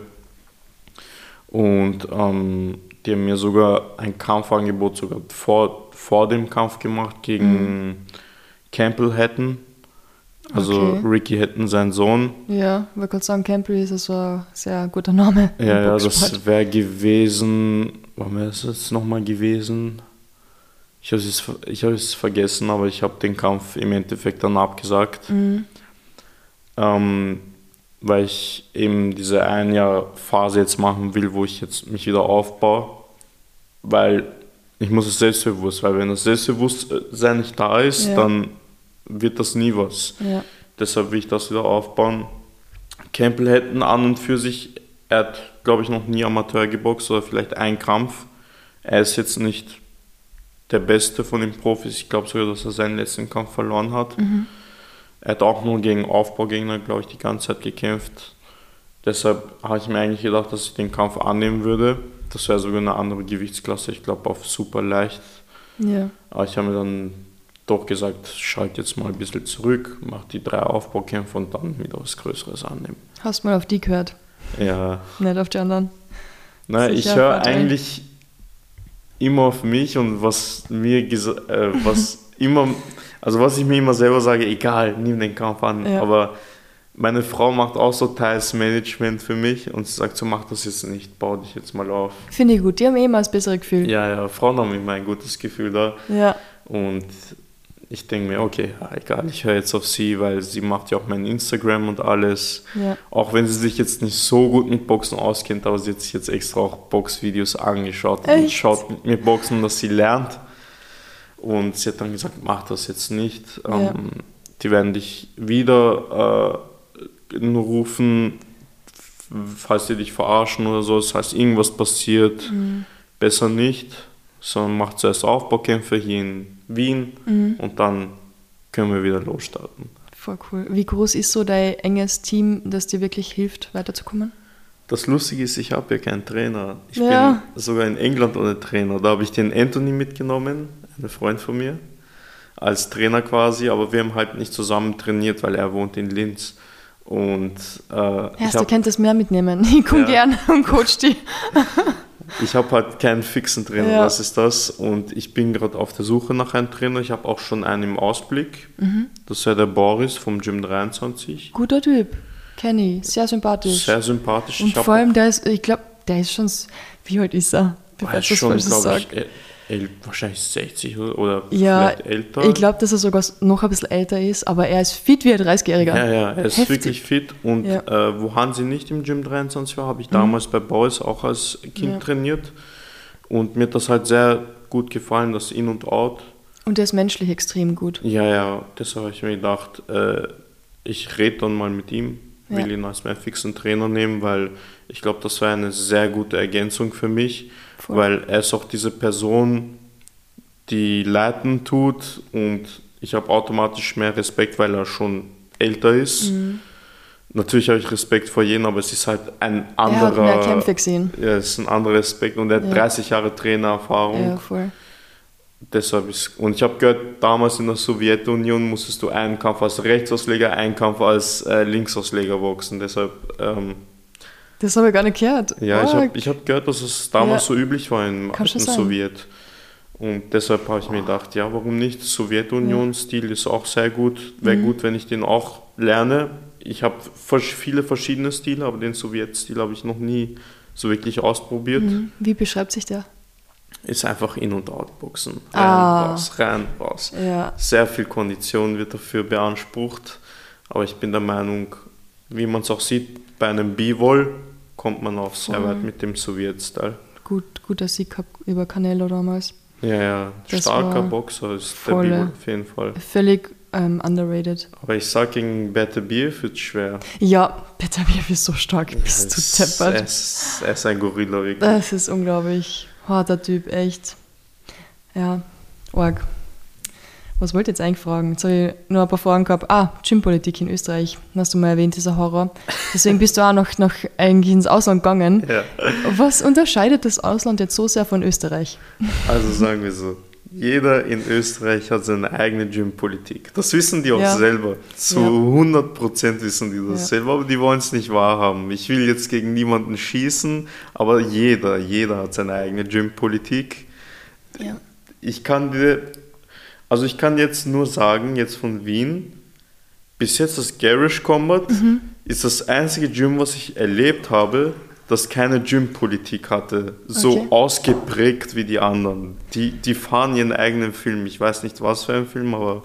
Und ähm, die haben mir sogar ein Kampfangebot sogar vor, vor dem Kampf gemacht gegen mhm. Campbell Hatton. Also okay. Ricky Hatton, sein Sohn. Ja, ich wollte gerade sagen, Campbell ist also ein sehr guter Name. Ja, ja, das wäre gewesen, wann wäre es jetzt nochmal gewesen? Ich habe es, ich habe es vergessen, aber ich habe den Kampf im Endeffekt dann abgesagt. Mhm. Ähm, weil ich eben diese ein Jahr Phase jetzt machen will, wo ich jetzt mich wieder aufbaue. Weil ich muss es selbstbewusst, weil wenn das Selbstbewusstsein nicht da ist, ja. dann wird das nie was. Ja. Deshalb will ich das wieder aufbauen. Campbell Hatton an und für sich, er hat, glaube ich, noch nie Amateur geboxt oder vielleicht einen Kampf. Er ist jetzt nicht der Beste von den Profis. Ich glaube sogar, dass er seinen letzten Kampf verloren hat. Mhm. Er hat auch nur gegen Aufbaugegner, glaube ich, die ganze Zeit gekämpft. Deshalb habe ich mir eigentlich gedacht, dass ich den Kampf annehmen würde. Das wäre sogar eine andere Gewichtsklasse, ich glaube auf super leicht. Ja. Aber ich habe mir dann doch gesagt, schalte jetzt mal ein bisschen zurück, mach die drei Aufbaukämpfe und dann wieder was Größeres annehmen. Hast du mal auf die gehört? Ja. Nicht auf die anderen? Nein, ich höre eigentlich immer auf mich und was mir gesa- äh, was immer, also was ich mir immer selber sage, egal, nimm den Kampf an. Ja. Aber meine Frau macht auch so teils Management für mich und sie sagt so, mach das jetzt nicht, bau dich jetzt mal auf. Finde ich gut, die haben eh immer das bessere Gefühl. Ja, ja, Frauen haben immer ein gutes Gefühl da. Ja. Und ich denke mir, okay, egal, ich höre jetzt auf sie, weil sie macht ja auch mein Instagram und alles. Ja. Auch wenn sie sich jetzt nicht so gut mit Boxen auskennt, aber sie hat sich jetzt extra auch Boxvideos angeschaut Echt? und schaut mit mir Boxen, dass sie lernt. Und sie hat dann gesagt, mach das jetzt nicht. Ja. Ähm, die werden dich wieder äh, rufen, falls sie dich verarschen oder so, das heißt, irgendwas passiert, mhm. besser nicht, sondern mach zuerst Aufbaukämpfe hier in Wien mhm. und dann können wir wieder losstarten. Voll cool. Wie groß ist so dein enges Team, das dir wirklich hilft, weiterzukommen? Das Lustige ist, ich habe ja keinen Trainer. Ich ja. bin sogar in England ohne Trainer. Da habe ich den Anthony mitgenommen, ein Freund von mir, als Trainer quasi, aber wir haben halt nicht zusammen trainiert, weil er wohnt in Linz. Und, äh, Erst, du könntest mehr mitnehmen. Ich komme ja. gerne und coach die. ich habe halt keinen fixen Trainer, Ja. das ist das. Und ich bin gerade auf der Suche nach einem Trainer. Ich habe auch schon einen im Ausblick. Mhm. Das ist ja der Boris vom Gym dreiundzwanzig. Guter Typ. Kenny, sehr sympathisch. Sehr sympathisch. Und Ich hab vor allem, der ist, ich glaube, der ist schon, s- wie alt ist er? Bevor Er ich ist was schon, Falsches glaube sag. ich, äl- äl- wahrscheinlich sechzig oder, oder Ja, vielleicht älter. ich glaube, dass er sogar s- noch ein bisschen älter ist, aber er ist fit wie ein dreißigjähriger. Ja, ja, er ist Heftig. wirklich fit. Und Ja. äh, wo Hansi nicht im Gym dreiundzwanzig war, habe ich damals bei Boris auch als Kind Ja. trainiert. Und mir hat das halt sehr gut gefallen, das In und Out. Und er ist menschlich extrem gut. Ja, ja, deshalb habe ich mir gedacht, äh, ich rede dann mal mit ihm, Ja. will ihn als meinen fixen Trainer nehmen, weil ich glaube, das wäre eine sehr gute Ergänzung für mich, Voll. weil er ist auch diese Person, die leiten tut und ich habe automatisch mehr Respekt, weil er schon älter ist. Mhm. Natürlich habe ich Respekt vor jedem, aber es ist halt ein Er hat mehr anderer, Kämpfe gesehen. ja, es ist ein anderer Respekt und er hat Ja. dreißig Jahre Trainererfahrung. Ja, voll. Deshalb ist, und ich habe gehört, damals in der Sowjetunion musstest du einen Kampf als Rechtsausleger, einen Kampf als äh, Linksausleger boxen. Deshalb, ähm, Das habe ich gar nicht gehört. ja, ich Arg. habe ich hab gehört, dass es damals Ja. so üblich war im Kann schon alten sein. Sowjet. Und deshalb habe ich mir gedacht, ja, warum nicht? Sowjetunion-Stil ist auch sehr gut. Wäre Mhm. gut, wenn ich den auch lerne. Ich habe vers- viele verschiedene Stile, aber den Sowjet-Stil habe ich noch nie so wirklich ausprobiert. Mhm. Wie beschreibt sich der? Ist einfach In- und Out-Boxen. Rein, Ah. raus, rein, raus. Ja. Sehr viel Kondition wird dafür beansprucht, aber ich bin der Meinung, wie man es auch sieht, bei einem B-Wall kommt man auch sehr Voll. weit mit dem Sowjet-Style. Gut, guter Sieg gehabt über Canelo damals. Ja, ja, Das starker war Boxer ist volle- der B-Wall auf jeden Fall. Völlig ähm, underrated. Aber ich sag, gegen Beterbiev wird es schwer. Ja, Beterbiev ist so stark, bist Er ist- du Er deppert. ist, er ist ein Gorilla, wirklich. Das ist unglaublich. Harter Typ, echt. Ja, arg. Was wollte ich jetzt eigentlich fragen? Jetzt habe ich nur ein paar Fragen gehabt. Ah, Gympolitik in Österreich. Hast du mal erwähnt, dieser Horror. Deswegen bist du auch noch, noch eigentlich ins Ausland gegangen. Ja. Was unterscheidet das Ausland jetzt so sehr von Österreich? Also sagen wir so, jeder in Österreich hat seine eigene Gympolitik. Das wissen die auch Ja. selber. Zu Ja. hundert Prozent wissen die das Ja. selber, aber die wollen es nicht wahrhaben. Ich will jetzt gegen niemanden schießen, aber jeder, jeder hat seine eigene Gympolitik. Ja. Ich kann dir, also ich kann jetzt nur sagen, jetzt von Wien, bis jetzt das Garish Combat Mhm. ist das einzige Gym, was ich erlebt habe, das keine Gym-Politik hatte, so Okay. ausgeprägt wie die anderen. Die, die fahren ihren eigenen Film. Ich weiß nicht, was für ein Film, aber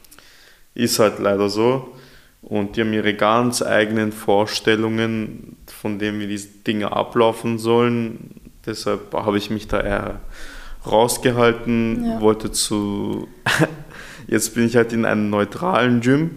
ist halt leider so. Und die haben ihre ganz eigenen Vorstellungen, von dem, wie diese Dinge ablaufen sollen. Deshalb habe ich mich da eher rausgehalten, Ja. wollte zu... Jetzt bin ich halt in einem neutralen Gym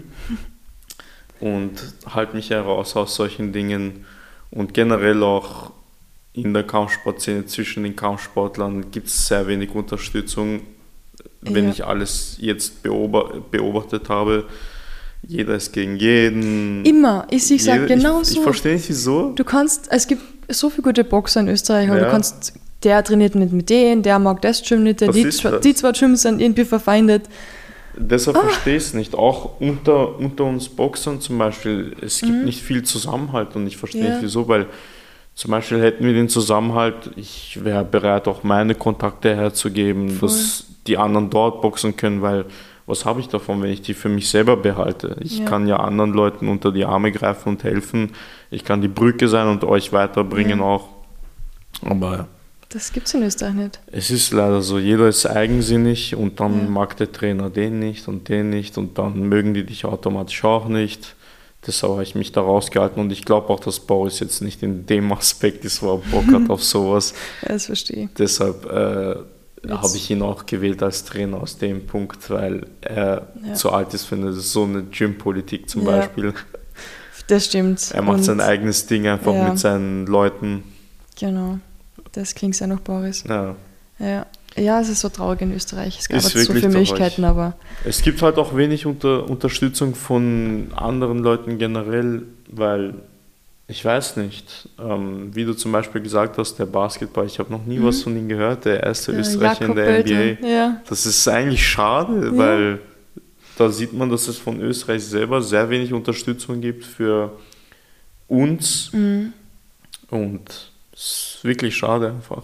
und halte mich heraus aus solchen Dingen. Und generell auch in der Kampfsportszene zwischen den Kampfsportlern gibt es sehr wenig Unterstützung. Wenn Ja. ich alles jetzt beobacht, beobachtet habe, jeder ist gegen jeden. Immer. Ich, ich sage Jeder- genau ich, so. Ich verstehe nicht, wieso. Du kannst, es gibt so viele gute Boxer in Österreich, aber Ja. du kannst, der trainiert nicht mit denen, der mag das Gym nicht, Das die, ist zwei- das. die zwei Gyms sind irgendwie verfeindet. Deshalb Ah. verstehe ich es nicht. Auch unter, unter uns Boxern zum Beispiel, es gibt nicht viel Zusammenhalt und ich verstehe Mhm. Ja. nicht wieso, weil zum Beispiel hätten wir den Zusammenhalt, ich wäre bereit, auch meine Kontakte herzugeben, Voll. dass die anderen dort boxen können, weil was habe ich davon, wenn ich die für mich selber behalte? Ich Ja. kann ja anderen Leuten unter die Arme greifen und helfen. Ich kann die Brücke sein und euch weiterbringen Ja. auch. Aber Das gibt es in Österreich nicht. es ist leider so, jeder ist eigensinnig und dann Ja. mag der Trainer den nicht und den nicht und dann mögen die dich automatisch auch nicht. Deshalb habe ich mich da rausgehalten und ich glaube auch, dass Boris jetzt nicht in dem Aspekt ist, wo er Bock hat auf sowas. Ja, das verstehe ich. Deshalb äh, Jetzt- habe ich ihn auch gewählt als Trainer aus dem Punkt, weil er Ja. zu alt ist für eine, so eine Gym-Politik zum Ja. Beispiel. Das stimmt. Er macht Und- sein eigenes Ding einfach Ja. mit seinen Leuten. Genau. Das klingt sehr nach Boris. Ja. Ja. Ja, es ist so traurig in Österreich. Es gab Ist so wirklich viele traurig. Möglichkeiten, aber Es gibt halt auch wenig unter, Unterstützung von anderen Leuten generell, weil ich weiß nicht, ähm, wie du zum Beispiel gesagt hast, der Basketball, ich habe noch nie Mhm. was von ihm gehört, der erste äh, Österreicher in Jakob der N B Bölter, A. ja. Das ist eigentlich schade, Ja. weil da sieht man, dass es von Österreich selber sehr wenig Unterstützung gibt für uns Mhm. und es ist wirklich schade einfach.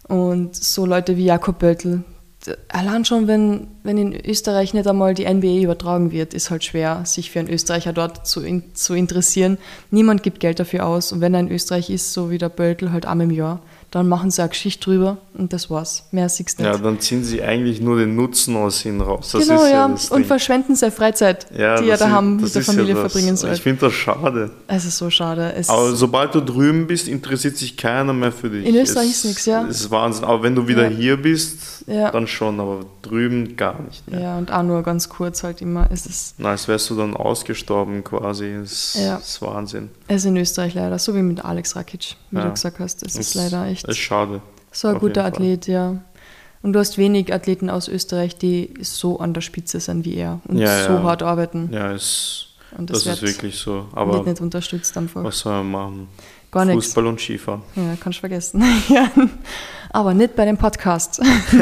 Und so Leute wie Jakob Pöltl. Allein schon, wenn, wenn in Österreich nicht einmal die N B A übertragen wird, ist halt schwer, sich für einen Österreicher dort zu, in, zu interessieren. Niemand gibt Geld dafür aus. Und wenn er in Österreich ist, so wie der Pöltl, halt einmal im Jahr, dann machen sie eine Geschichte drüber und das war's. Mehr siehst du nicht. Ja, dann ziehen sie eigentlich nur den Nutzen aus ihnen raus. Das genau, ist ja, ja. das Und Ding. verschwenden seine Freizeit, Ja, die er daheim ist, mit der Familie ja das. verbringen soll. Ich finde das schade. Es ist so schade. Es Aber sobald du drüben bist, interessiert sich keiner mehr für dich. In Österreich es, ist nichts, ja. Es ist Wahnsinn. Aber wenn du wieder Ja. hier bist, Ja. dann schon. Aber drüben gar nicht mehr. Ja, und auch nur ganz kurz halt immer. Es ist, Na, als wärst du dann ausgestorben quasi. Es Ja. ist Wahnsinn. es ist in Österreich leider, so wie mit Alex Rakic, wie Ja. du gesagt hast. Es ist Es leider echt ist schade. so ein auf guter jeden Fall. Athlet, ja. Und du hast wenig Athleten aus Österreich, die so an der Spitze sind wie er und Ja, so ja. hart arbeiten. Ja, es, Und das, das, ist wird wirklich so. wird Aber nicht unterstützt einfach. was soll man machen? Gar nichts. Fußball und Skifahren. Ja, kannst du vergessen. ja. Aber nicht bei dem Podcast.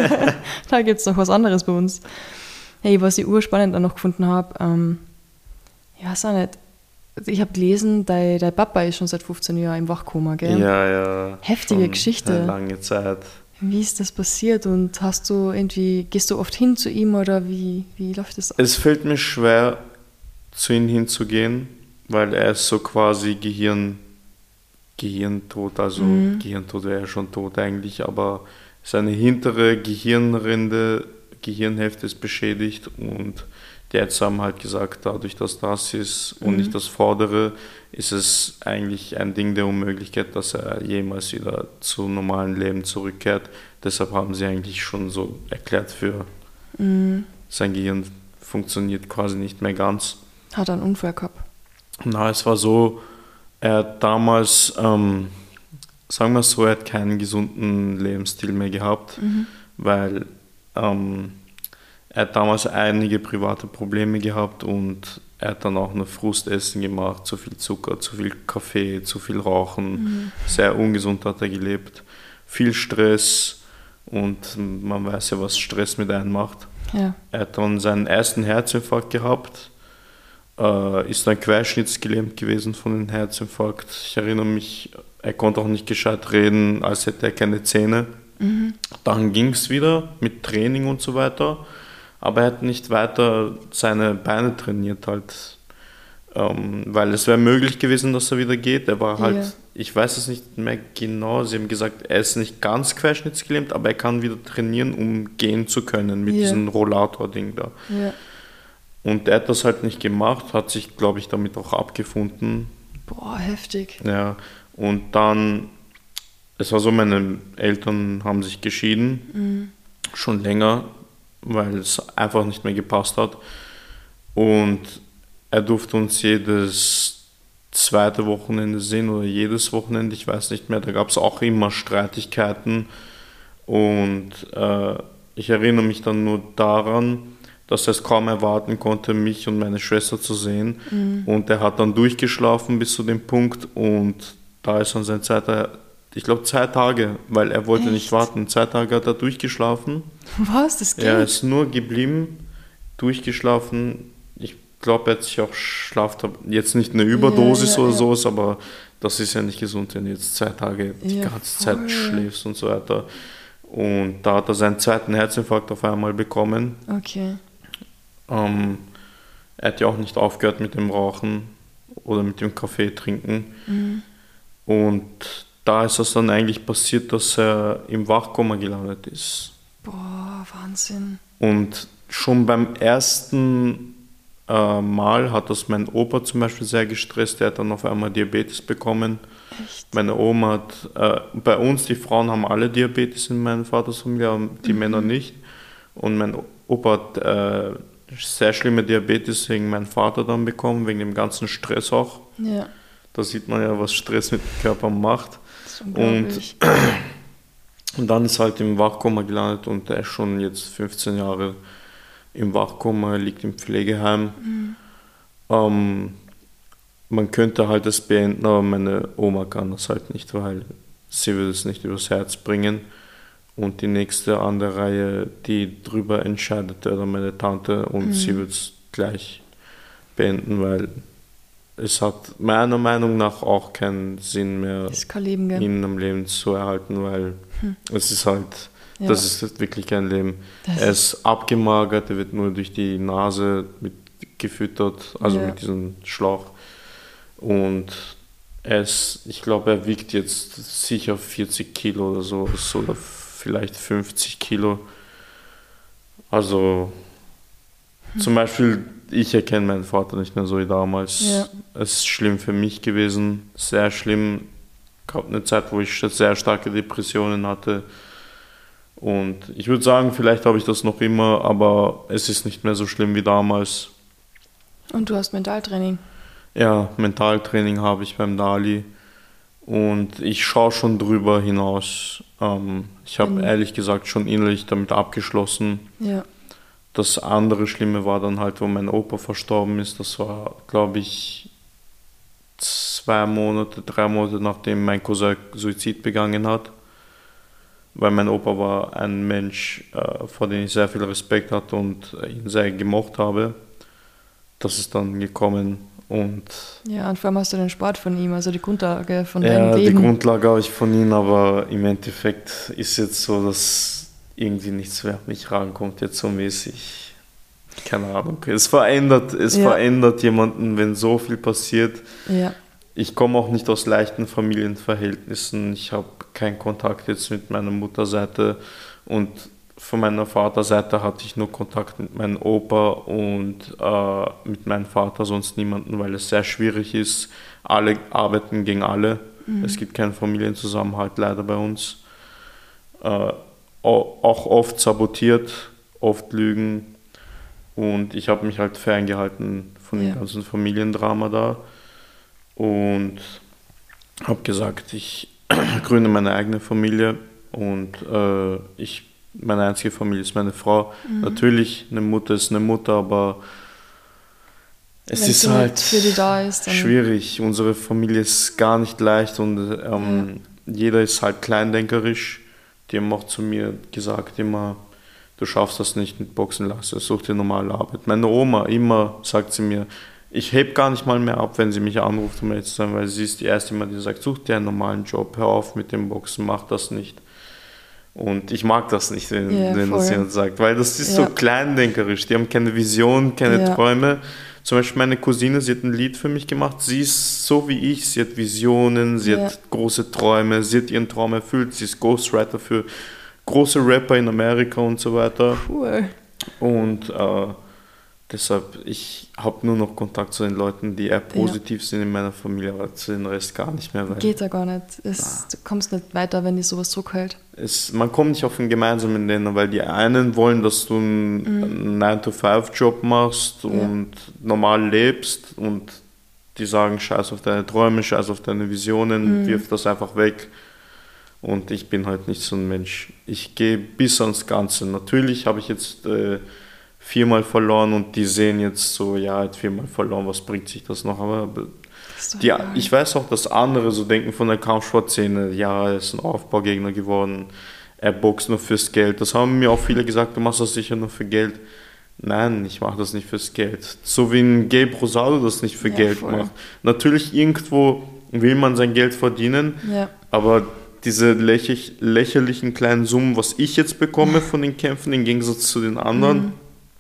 Da gibt es noch was anderes bei uns. Hey, was ich urspannend dann noch gefunden habe, ähm, ich weiß auch nicht, ich habe gelesen, dein, dein Papa ist schon seit fünfzehn Jahren im Wachkoma, gell? Ja, ja. Heftige schon Geschichte. Eine lange Zeit. Wie ist das passiert und hast du irgendwie, gehst du oft hin zu ihm oder wie, wie läuft das? Es fällt mir schwer, zu ihm hinzugehen, weil er ist so quasi Gehirn, Gehirntot, also Mhm. Gehirntot wäre ja schon tot eigentlich, aber seine hintere Gehirnrinde, Gehirnhälfte ist beschädigt und die Ärzte haben halt gesagt, dadurch, dass das ist und Mhm. nicht das vordere, ist es eigentlich ein Ding der Unmöglichkeit, dass er jemals wieder zum normalen Leben zurückkehrt. Deshalb haben sie eigentlich schon so erklärt, für Mhm. sein Gehirn funktioniert quasi nicht mehr ganz. Hat er einen Unfall gehabt? Na, es war so, er hat damals, ähm, sagen wir es so, er hat keinen gesunden Lebensstil mehr gehabt, Mhm. weil ähm, er hat damals einige private Probleme gehabt und er hat dann auch nur Frustessen gemacht, zu viel Zucker, zu viel Kaffee, zu viel Rauchen, Mhm. sehr ungesund hat er gelebt, viel Stress und man weiß ja, was Stress mit einem macht. Ja. Er hat dann seinen ersten Herzinfarkt gehabt, äh, ist dann querschnittsgelähmt gewesen von dem Herzinfarkt. Ich erinnere mich, er konnte auch nicht gescheit reden, als hätte er keine Zähne. Mhm. Dann ging es wieder mit Training und so weiter, aber er hat nicht weiter seine Beine trainiert halt, ähm, weil es wäre möglich gewesen, dass er wieder geht. Er war halt, Ja. ich weiß es nicht mehr genau, sie haben gesagt, er ist nicht ganz querschnittsgelähmt, aber er kann wieder trainieren, um gehen zu können mit Ja. diesem Rollator-Ding da. Ja. Und er hat das halt nicht gemacht, hat sich, glaube ich, damit auch abgefunden. Boah, heftig. Ja, und dann, es war so, meine Eltern haben sich geschieden, Mhm. schon länger, weil es einfach nicht mehr gepasst hat. Und er durfte uns jedes zweite Wochenende sehen oder jedes Wochenende, ich weiß nicht mehr, da gab es auch immer Streitigkeiten. Und äh, ich erinnere mich dann nur daran, dass er es kaum erwarten konnte, mich und meine Schwester zu sehen. Mhm. Und er hat dann durchgeschlafen bis zu dem Punkt und da ist dann sein zweiter, ich glaube zwei Tage, weil er wollte Echt? nicht warten. Zwei Tage hat er durchgeschlafen. Was, das geht? Er ist nur geblieben, durchgeschlafen. Ich glaube, er hat sich auch Schlaf, jetzt nicht eine Überdosis Ja, ja, oder ja. sowas, aber das ist ja nicht gesund, wenn du jetzt zwei Tage die Ja, ganze voll. Zeit schläfst und so weiter. Und da hat er seinen zweiten Herzinfarkt auf einmal bekommen. Okay. Ähm, er hat ja auch nicht aufgehört mit dem Rauchen oder mit dem Kaffee trinken. Mhm. Und da ist es dann eigentlich passiert, dass er im Wachkoma gelandet ist. Boah, Wahnsinn. Und schon beim ersten äh, Mal hat das mein Opa zum Beispiel sehr gestresst. Der hat dann auf einmal Diabetes bekommen. Echt? Meine Oma hat, äh, bei uns, die Frauen haben alle Diabetes in meinem Vaters Familie, aber die Mhm. Männer nicht. Und mein Opa hat äh, sehr schlimme Diabetes wegen meinem Vater dann bekommen, wegen dem ganzen Stress auch. Ja, Da sieht man ja, was Stress mit dem Körper macht. das ist unglaublich. Und dann ist halt im Wachkoma gelandet und er ist schon jetzt fünfzehn Jahre im Wachkoma, liegt im Pflegeheim. Mhm. Ähm, man könnte halt das beenden, aber meine Oma kann das halt nicht, weil sie will es nicht übers Herz bringen. Und die nächste an der Reihe, die drüber entscheidet, oder meine Tante, und Mhm. sie wird es gleich beenden, weil es hat meiner Meinung nach auch keinen Sinn mehr, ist kein Leben, gell? ihn am Leben zu erhalten, weil hm. es ist halt, ja. das ist wirklich kein Leben. Das er ist abgemagert, er wird nur durch die Nase mit gefüttert, also ja. mit diesem Schlauch. Und er ist, ich glaube, er wiegt jetzt sicher vierzig Kilo oder so, oder vielleicht fünfzig Kilo. Also hm. zum Beispiel, ich erkenne meinen Vater nicht mehr so wie damals. Ja. Es ist schlimm für mich gewesen, sehr schlimm. Es gab eine Zeit, wo ich sehr starke Depressionen hatte. Und ich würde sagen, vielleicht habe ich das noch immer, aber es ist nicht mehr so schlimm wie damals. Und du hast Mentaltraining? Ja, Mentaltraining habe ich beim Dali. Und ich schaue schon drüber hinaus. Ähm, ich habe ehrlich gesagt schon innerlich damit abgeschlossen. Ja. Das andere Schlimme war dann halt, wo mein Opa verstorben ist. Das war, glaube ich, zwei Monate, drei Monate nachdem mein Cousin Suizid begangen hat. Weil mein Opa war ein Mensch, äh, vor dem ich sehr viel Respekt hatte und ihn sehr gemocht habe. Das ist dann gekommen. Und ja, und vor allem hast du den Sport von ihm, also die Grundlage von ja, deinem Leben. Ja, die Grundlage habe ich von ihm, aber im Endeffekt ist jetzt so, dass irgendwie nichts mehr an mich rankommt, jetzt so mäßig. Keine Ahnung. Es verändert, es ja. verändert jemanden, wenn so viel passiert. Ja. Ich komme auch nicht aus leichten Familienverhältnissen. Ich habe keinen Kontakt jetzt mit meiner Mutterseite und von meiner Vaterseite hatte ich nur Kontakt mit meinem Opa und äh, mit meinem Vater, sonst niemanden, weil es sehr schwierig ist. Alle arbeiten gegen alle. Mhm. Es gibt keinen Familienzusammenhalt leider bei uns. Äh, auch oft sabotiert, oft lügen und ich habe mich halt ferngehalten von ja. dem ganzen Familiendrama da und habe gesagt, ich gründe meine eigene Familie und äh, ich meine einzige Familie ist meine Frau. Mhm. Natürlich, eine Mutter ist eine Mutter, aber es Wenn ist halt für die da ist, schwierig. Unsere Familie ist gar nicht leicht und ähm, ja. jeder ist halt kleindenkerisch. Die haben auch zu mir gesagt immer, du schaffst das nicht mit Boxen, lass es, such dir normale Arbeit. Meine Oma, immer sagt sie mir, ich heb gar nicht mal mehr ab, wenn sie mich anruft, um ehrlich zu sein, weil sie ist die erste Mal, die sagt, such dir einen normalen Job, hör auf mit dem Boxen, mach das nicht. Und ich mag das nicht, wenn, yeah, wenn das jemand sagt, weil das ist ja. so kleindenkerisch. Die haben keine Vision, keine ja. Träume. Zum Beispiel meine Cousine, sie hat ein Lied für mich gemacht. Sie ist so wie ich, sie hat Visionen, sie ja. hat große Träume, sie hat ihren Traum erfüllt. Sie ist Ghostwriter für große Rapper in Amerika und so weiter. Cool. Und äh, deshalb, ich habe nur noch Kontakt zu den Leuten, die eher positiv ja. sind in meiner Familie, aber zu den Rest gar nicht mehr. Weil Geht ja gar nicht. Es, du kommst nicht weiter, wenn dir sowas zurückhält. Es, man kommt nicht auf einen gemeinsamen Nenner, weil die einen wollen, dass du einen mhm. nine to five Job machst ja. und normal lebst und die sagen, scheiß auf deine Träume, scheiß auf deine Visionen, mhm. wirf das einfach weg. Und ich bin halt nicht so ein Mensch. Ich gehe bis ans Ganze. Natürlich habe ich jetzt äh, viermal verloren und die sehen jetzt so, ja, er hat viermal verloren, was bringt sich das noch? Aber die, ich weiß auch, dass andere so denken von der Kampfsportszene, ja, er ist ein Aufbaugegner geworden, er boxt nur fürs Geld. Das haben mir auch viele gesagt, du machst das sicher nur für Geld. Nein, ich mache das nicht fürs Geld. So wie ein Gabe Rosado das nicht für ja, Geld voll. macht. Natürlich, irgendwo will man sein Geld verdienen, ja. aber diese lächerlich, lächerlichen kleinen Summen, was ich jetzt bekomme von den Kämpfen, im Gegensatz zu den anderen, mhm.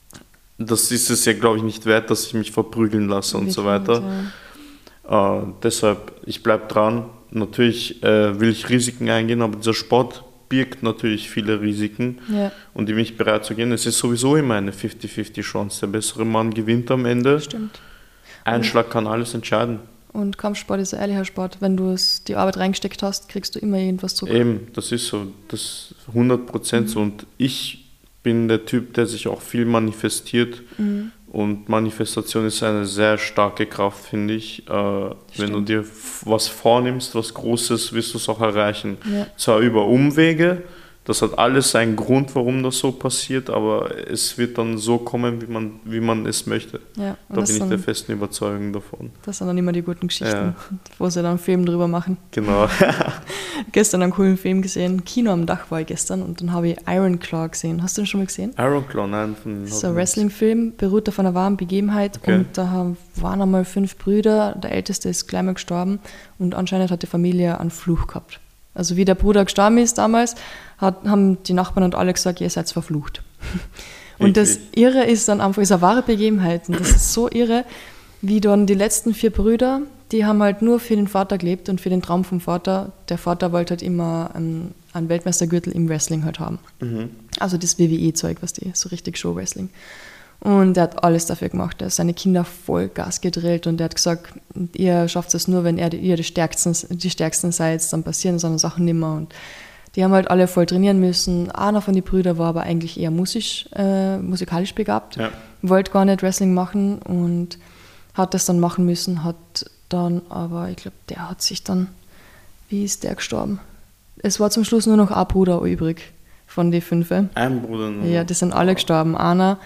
das ist es ja, glaube ich, nicht wert, dass ich mich verprügeln lasse und Wie so weiter. Ja. Äh, deshalb, ich bleibe dran. Natürlich äh, will ich Risiken eingehen, aber dieser Sport birgt natürlich viele Risiken. Ja. Und die mich bereit zu gehen, es ist sowieso immer eine fifty fifty Chance. Der bessere Mann gewinnt am Ende. Stimmt. Ein Schlag kann alles entscheiden. Und Kampfsport ist ein ehrlicher Sport. Wenn du es die Arbeit reingesteckt hast, kriegst du immer irgendwas zurück. Eben, das ist so. Das ist hundert Prozent mhm. so. Und ich bin der Typ, der sich auch viel manifestiert. Mhm. Und Manifestation ist eine sehr starke Kraft, finde ich. Äh, wenn du dir was vornimmst, was Großes, wirst du es auch erreichen. Ja. Zwar über Umwege, Das hat alles seinen Grund, warum das so passiert, aber es wird dann so kommen, wie man, wie man es möchte. Ja, da bin ich der festen Überzeugung davon. Das sind dann immer die guten Geschichten, Ja. wo sie dann einen Film drüber machen. Genau. Gestern einen coolen Film gesehen, Kino am Dach war ich gestern und dann habe ich Iron Claw gesehen. Hast du den schon mal gesehen? Iron Claw, nein. Von Das ist ein Wrestling-Film, beruht auf einer wahren Begebenheit. Okay. Und da haben- waren einmal fünf Brüder, der älteste ist gleich mal gestorben und anscheinend hat die Familie einen Fluch gehabt. Also wie der Bruder gestorben ist damals, hat, haben die Nachbarn und alle gesagt, ihr seid verflucht. Und das Wirklich? Irre ist dann einfach, ist eine wahre Begebenheit. Und das ist so irre, wie dann die letzten vier Brüder, die haben halt nur für den Vater gelebt und für den Traum vom Vater. Der Vater wollte halt immer einen, einen Weltmeistergürtel im Wrestling halt haben. Mhm. Also das W W E-Zeug, was die, so richtig Show-Wrestling. Und er hat alles dafür gemacht. Er hat seine Kinder voll Gas gedrillt und er hat gesagt, ihr schafft es nur, wenn er die, ihr die Stärksten, die Stärksten seid, dann passieren so eine Sachen nicht mehr. Und die haben halt alle voll trainieren müssen. Einer von den Brüdern war aber eigentlich eher musisch, äh, musikalisch begabt, Ja. wollte gar nicht Wrestling machen und hat das dann machen müssen, hat dann aber, ich glaube, der hat sich dann, wie ist der gestorben? Es war zum Schluss nur noch ein Bruder übrig von den fünf. Ein Bruder nur. Ja, die sind alle gestorben. Einer,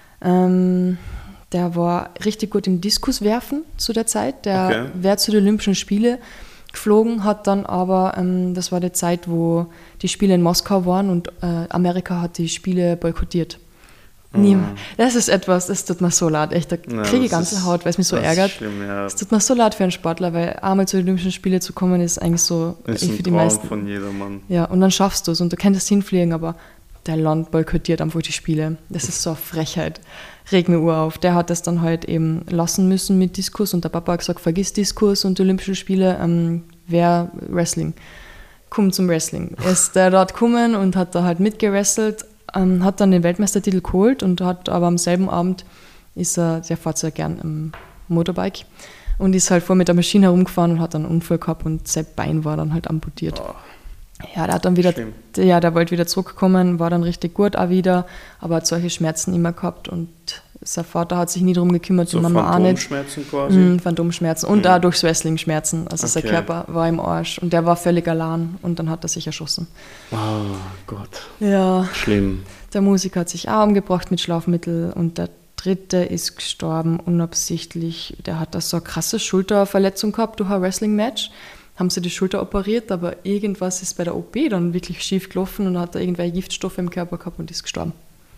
ähm, der war richtig gut im Diskuswerfen zu der Zeit. Der Okay. wäre zu den Olympischen Spielen geflogen, hat dann aber, ähm, das war die Zeit, wo die Spiele in Moskau waren und äh, Amerika hat die Spiele boykottiert. Niemand. Das ist etwas, das tut mir so leid. Echt, da Ja, kriege ich das ganze ist- Haut, weil es mich so das ist ärgert. schlimm, ja. Es tut mir so leid für einen Sportler, weil einmal zu den Olympischen Spielen zu kommen, ist eigentlich so Das eh ist für ein die Traum meisten. von jedermann. Ja, und dann schaffst du es und du könntest hinfliegen, aber der Land boykottiert einfach die Spiele. Das ist so eine Frechheit. Reg mir Uhr auf. Der hat das dann halt eben lassen müssen mit Diskus und der Papa hat gesagt, vergiss Diskus und die Olympischen Spiele, ähm, wer Wrestling. Komm zum Wrestling. Er ist der dort gekommen und hat da halt mitgewrestelt, ähm, hat dann den Weltmeistertitel geholt und hat aber am selben Abend, ist er, der fährt sehr gern im Motorbike und ist halt vor mit der Maschine herumgefahren und hat dann einen Unfall gehabt und sein Bein war dann halt amputiert. Oh, Ja, der hat dann wieder, Schlimm. ja, der wollte wieder zurückkommen, war dann richtig gut auch wieder, aber hat solche Schmerzen immer gehabt und sein Vater hat sich nie darum gekümmert, so die Mama auch nicht. Phantomschmerzen quasi. Mhm, Phantomschmerzen und Mhm. auch durchs Wrestling Schmerzen. Also sein Okay. Körper war im Arsch und der war völlig allein und dann hat er sich erschossen. Oh Gott, Ja, schlimm. der Musiker hat sich auch umgebracht mit Schlafmittel und der dritte ist gestorben unabsichtlich. Der hat da so eine krasse Schulterverletzung gehabt durch ein Wrestling-Match. Haben sie die Schulter operiert, aber irgendwas ist bei der O P dann wirklich schief gelaufen und hat da irgendwelche Giftstoffe im Körper gehabt und ist gestorben.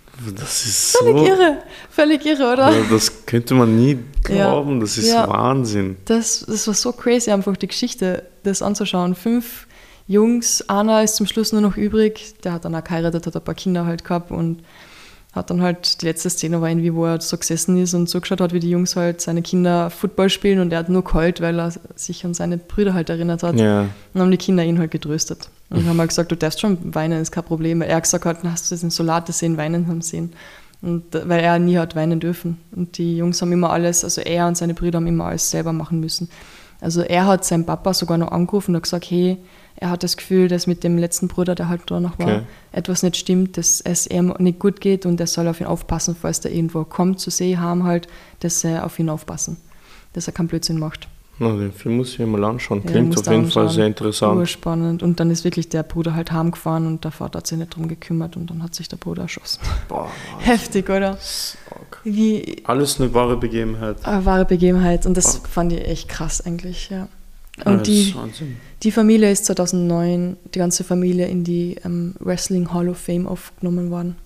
Das ist so. Völlig irre, völlig irre, oder? Ja, das könnte man nie Ja. glauben. Das ist Ja. Wahnsinn. Das, das war so crazy, einfach die Geschichte, das anzuschauen. Fünf Jungs, einer ist zum Schluss nur noch übrig, der hat dann auch geheiratet, hat ein paar Kinder halt gehabt und hat dann halt, die letzte Szene war irgendwie, wo er so gesessen ist und zugeschaut hat, wie die Jungs halt seine Kinder Football spielen und er hat nur geheult, weil er sich an seine Brüder halt erinnert hat. Ja. Und haben die Kinder ihn halt getröstet. Und haben halt gesagt, du darfst schon weinen, ist kein Problem. Weil er gesagt hat, hast du das in Solate sehen, weinen haben sehen. Und äh, weil er nie hat weinen dürfen. Und die Jungs haben immer alles, also er und seine Brüder haben immer alles selber machen müssen. Also er hat seinen Papa sogar noch angerufen und hat gesagt, hey, er hat das Gefühl, dass mit dem letzten Bruder, der halt da noch war, Okay. etwas nicht stimmt, dass es ihm nicht gut geht und er soll auf ihn aufpassen, falls der irgendwo kommt zu sehen haben halt, dass er auf ihn aufpassen, dass er keinen Blödsinn macht. Na, den Film muss ich mir mal anschauen. Ja, Klingt musst auf du jeden Fall anschauen. sehr interessant. Urspannend. Und dann ist wirklich der Bruder halt heimgefahren und der Vater hat sich nicht drum gekümmert und dann hat sich der Bruder erschossen. Boah, Heftig, oder? stark. Wie Alles eine wahre Begebenheit. eine wahre Begebenheit und das Wow. fand ich echt krass eigentlich, ja. Ja, Und das die, ist Wahnsinn. die Familie ist zweitausendneun, die ganze Familie in die ähm, Wrestling Hall of Fame aufgenommen worden.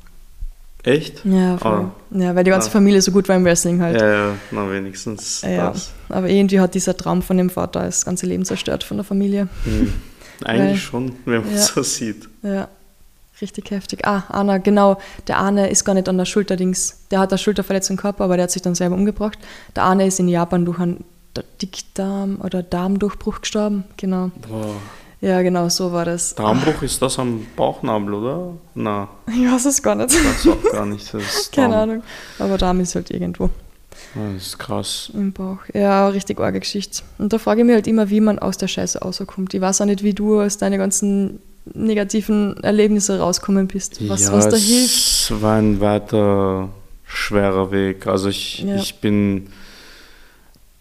Echt? Ja, voll. Ah. Ja, weil die ganze Ah. Familie so gut war im Wrestling halt. Ja, ja, na wenigstens Ja, das. aber irgendwie hat dieser Traum von dem Vater das ganze Leben zerstört von der Familie. Hm. Eigentlich Weil- schon, wenn man ja. so sieht. Ja, richtig heftig. Ah, Anna, genau. Der Arne ist gar nicht an der Schulterdings. Der hat eine Schulterverletzung gehabt, aber der hat sich dann selber umgebracht. Der Arne ist in Japan durch einen Dickdarm- oder Darmdurchbruch gestorben. Genau. Boah. Ja, genau, so war das. Darmbruch ist das am Bauchnabel, oder? Na, Ich weiß es gar nicht. das auch gar nicht. Das ist Keine Darm. Ahnung. Aber Darm ist halt irgendwo Ja, das ist krass. im Bauch. Ja, richtig arge Geschichte. Und da frage ich mich halt immer, wie man aus der Scheiße rauskommt. Ich weiß auch nicht, wie du aus deinen ganzen negativen Erlebnissen rauskommen bist. Was, ja, was da es hilft. war ein weiter schwerer Weg. Also ich, Ja. ich bin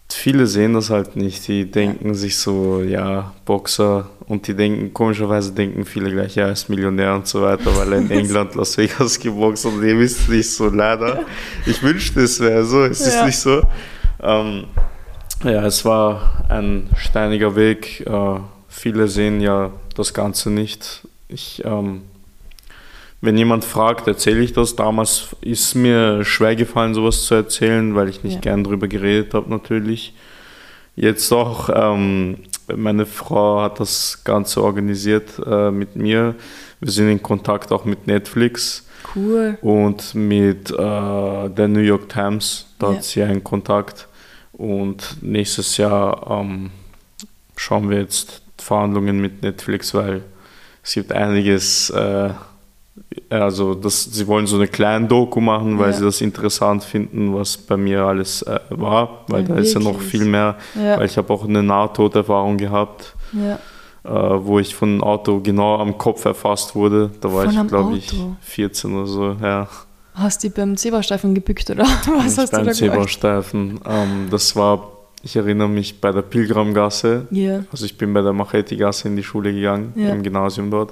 viele sehen das halt nicht. Die denken sich so, ja, Boxer. Und die denken, komischerweise denken viele gleich, ja, er ist Millionär und so weiter, weil er in England Las Vegas geboxt hat. Und ihr wisst nicht so, leider. Ich wünschte, es wäre so. Es ist Ja. nicht so. Ähm, ja, es war ein steiniger Weg. Äh, viele sehen ja das Ganze nicht. Ich, ähm, wenn jemand fragt, erzähle ich das. Damals ist mir schwer gefallen, sowas zu erzählen, weil ich nicht Ja. gern drüber geredet habe, natürlich. Jetzt auch, ähm, meine Frau hat das Ganze organisiert äh, mit mir. Wir sind in Kontakt auch mit Netflix Cool. und mit äh, der New York Times. Da Ja. hat sie einen Kontakt. Und nächstes Jahr ähm, schauen wir jetzt Verhandlungen mit Netflix, weil es gibt einiges, äh, also das, sie wollen so eine kleine Doku machen, weil Ja. sie das interessant finden, was bei mir alles äh, war, weil Ja, da ist ja noch wirklich. viel mehr, Ja. weil ich habe auch eine Nahtoderfahrung gehabt, Ja. äh, wo ich von einem Auto genau am Kopf erfasst wurde. Da war Von ich, einem glaube ich, Auto? vierzehn oder so, ja. Hast du dich beim Zebrastreifen gebückt, oder? Was Nicht hast du beim da gemacht? Zebrastreifen. Ähm, das war, ich erinnere mich, bei der Pilgramgasse. Ja. Also ich bin bei der Machete-Gasse in die Schule gegangen, Ja. im Gymnasium dort.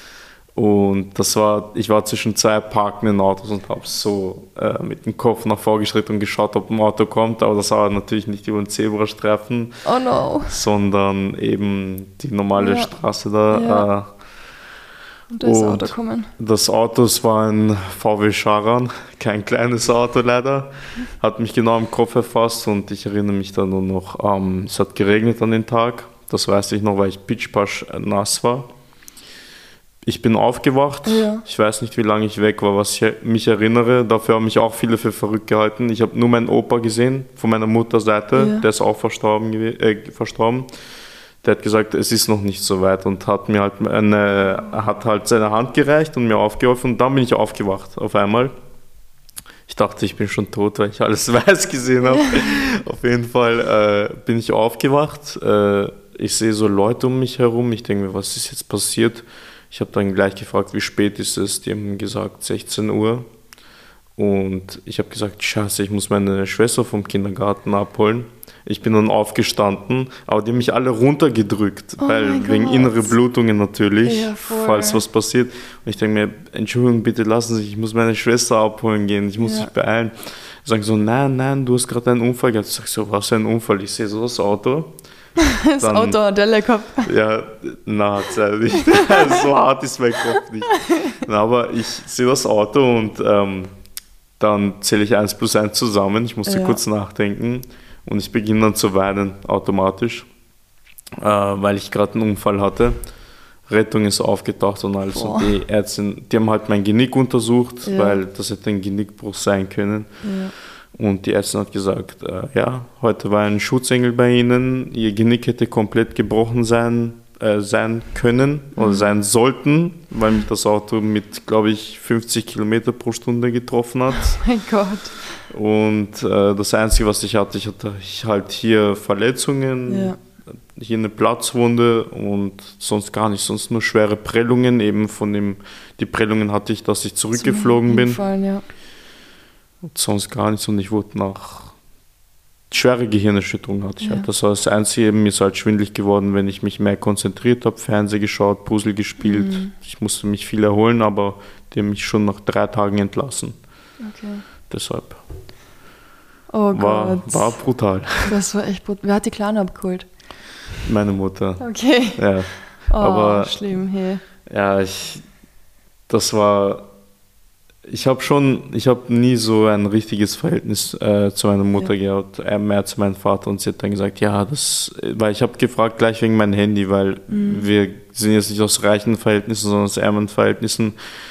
Und das war, ich war zwischen zwei parkenden Autos und habe so äh, mit dem Kopf nach vorgeschritten und geschaut, ob ein Auto kommt. Aber das war natürlich nicht über den Zebrastreifen, Oh no. sondern eben die normale Ja. Straße da. Ja. Äh, Und da ist das Und- Auto gekommen. Das Auto, es war ein V W Charan, kein kleines Auto leider, hat mich genau im Kopf erfasst und ich erinnere mich da nur noch, ähm, es hat geregnet an den Tag, das weiß ich noch, weil ich pitschpasch nass war. Ich bin aufgewacht, Ja. ich weiß nicht, wie lange ich weg war, was ich mich erinnere, dafür haben mich auch viele für verrückt gehalten. Ich habe nur meinen Opa gesehen, von meiner Mutterseite, Ja. der ist auch verstorben, gewe- äh, verstorben. Der hat gesagt, es ist noch nicht so weit und hat mir halt eine, hat halt seine Hand gereicht und mir aufgeholfen und dann bin ich aufgewacht auf einmal. Ich dachte, ich bin schon tot, weil ich alles weiß gesehen habe. Auf jeden Fall äh, bin ich aufgewacht. Äh, ich sehe so Leute um mich herum. Ich denke mir, was ist jetzt passiert? Ich habe dann gleich gefragt, wie spät ist es? Die haben gesagt, sechzehn Uhr. Und ich habe gesagt, scheiße, ich muss meine Schwester vom Kindergarten abholen. Ich bin dann aufgestanden, aber die haben mich alle runtergedrückt, Oh weil mein wegen Gott. innere Blutungen natürlich, Ja, voll. falls was passiert. Und ich denke mir, Entschuldigung, bitte lassen Sie, ich muss meine Schwester abholen gehen, ich muss Ja. mich beeilen. Sagen so, nein, nein, du hast gerade einen Unfall gehabt. Ich sage so, was für ein Unfall? Ich sehe so das Auto. Das Dann- Auto hat Delle gehabt. Ja, na, hat's ja nicht. So hart ist mein Kopf nicht. Na, aber ich sehe das Auto und ähm, dann zähle ich eins plus eins zusammen. Ich musste Ja. kurz nachdenken und ich beginne dann zu weinen automatisch, äh, weil ich gerade einen Unfall hatte. Rettung ist aufgetaucht und alles. Boah. Und die Ärzte, die haben halt mein Genick untersucht, Ja. weil das hätte ein Genickbruch sein können. Ja. Und die Ärztin hat gesagt, äh, ja, heute war ein Schutzengel bei Ihnen, Ihr Genick hätte komplett gebrochen sein, äh, sein können oder sein sollten, weil mich das Auto mit, glaube ich, fünfzig Kilometer pro Stunde getroffen hat. Mein Gott. Und äh, das Einzige, was ich hatte, ich hatte ich halt hier Verletzungen, Ja. hier eine Platzwunde und sonst gar nicht, sonst nur schwere Prellungen, eben von dem, die Prellungen hatte ich, dass ich zurückgeflogen Zum bin. Hinfallen, ja. Und sonst gar nichts und ich wurde nach schwere Gehirnerschütterung hatte ich Ja. halt. Das war das Einzige, mir ist halt schwindelig geworden, wenn ich mich mehr konzentriert habe, Fernsehen geschaut, Puzzle gespielt. Mhm. Ich musste mich viel erholen, aber die haben mich schon nach drei Tagen entlassen. Okay. Deshalb Oh war, Gott. war brutal. Das war echt brutal. Wer hat die Kleine abgeholt? Meine Mutter. Okay. Ja, Oh, Aber- schlimm, hey. ja ich, das war, ich habe schon, ich habe nie so ein richtiges Verhältnis äh, zu meiner Mutter gehabt, äh, mehr zu meinem Vater und sie hat dann gesagt, ja, das, weil ich habe gefragt gleich wegen meinem Handy, weil wir sind jetzt nicht aus reichen Verhältnissen, sondern aus ärmeren Verhältnissen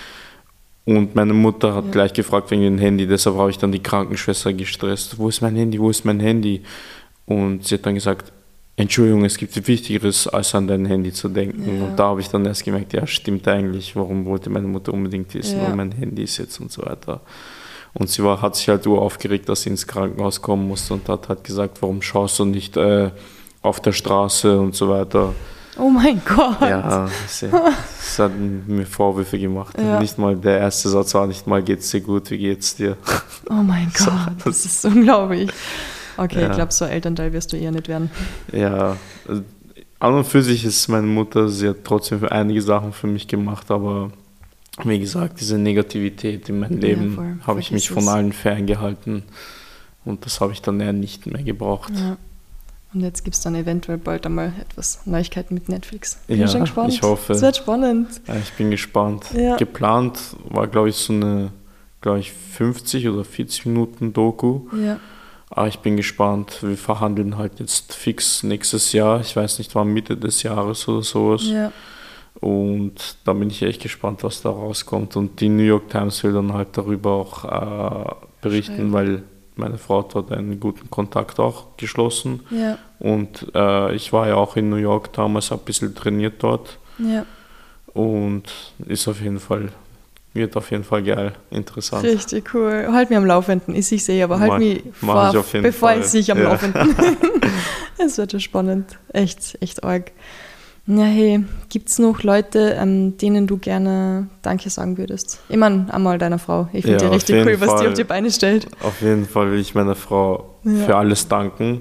und meine Mutter hat Ja. gleich gefragt wegen dem Handy, deshalb habe ich dann die Krankenschwester gestresst, wo ist mein Handy, wo ist mein Handy? Und sie hat dann gesagt, Entschuldigung, es gibt Wichtigeres, als an dein Handy zu denken. Ja. Und da habe ich dann erst gemerkt, ja, stimmt eigentlich, warum wollte meine Mutter unbedingt wissen, Ja. wo mein Handy ist jetzt und so weiter. Und sie war, hat sich halt uraufgeregt, dass sie ins Krankenhaus kommen musste und hat halt gesagt, warum schaust du nicht äh, auf der Straße und so weiter. Oh mein Gott. Ja, sie, sie hat mir Vorwürfe gemacht. Ja. Nicht mal, der erste Satz war nicht mal, geht's dir gut, wie geht's dir? Oh mein So, Gott, das ist unglaublich. Okay, ja. Ich glaube, so ein Elternteil wirst du eher nicht werden. Ja, also, an und für sich ist meine Mutter, sie hat trotzdem für einige Sachen für mich gemacht, aber wie gesagt, diese Negativität in meinem Leben ja, habe ich mich von allen ferngehalten und das habe ich dann eher nicht mehr gebraucht. Ja. Und jetzt gibt es dann eventuell bald einmal etwas Neuigkeiten mit Netflix. Bin ja, schon gespannt. Ich hoffe. Es wird spannend. Ja, ich bin gespannt. Ja. Geplant war, glaube ich, so eine, glaube ich, fünfzig oder vierzig Minuten Doku. Ja. Aber ich bin gespannt. Wir verhandeln halt jetzt fix nächstes Jahr. Ich weiß nicht, wann Mitte des Jahres oder sowas. Ja. Und da bin ich echt gespannt, was da rauskommt. Und die New York Times will dann halt darüber auch äh, berichten, Schreiben. Weil meine Frau hat dort einen guten Kontakt auch geschlossen. Ja. Und äh, ich war ja auch in New York damals, habe ein bisschen trainiert dort. Ja. Und ist auf jeden Fall, wird auf jeden Fall geil, interessant. Richtig cool. Halt mich am Laufenden. Ich sehe, aber halt mach, mich mach vor, ich auf jeden bevor Fall. ich sich am ja. Laufenden. Es wird ja spannend. Echt, echt arg. Ja, hey, gibt es noch Leute, ähm, denen du gerne Danke sagen würdest? Ich meine, einmal deiner Frau. Ich finde ja, die richtig cool, Fall, was die auf die Beine stellt. Auf jeden Fall will ich meiner Frau ja. für alles danken.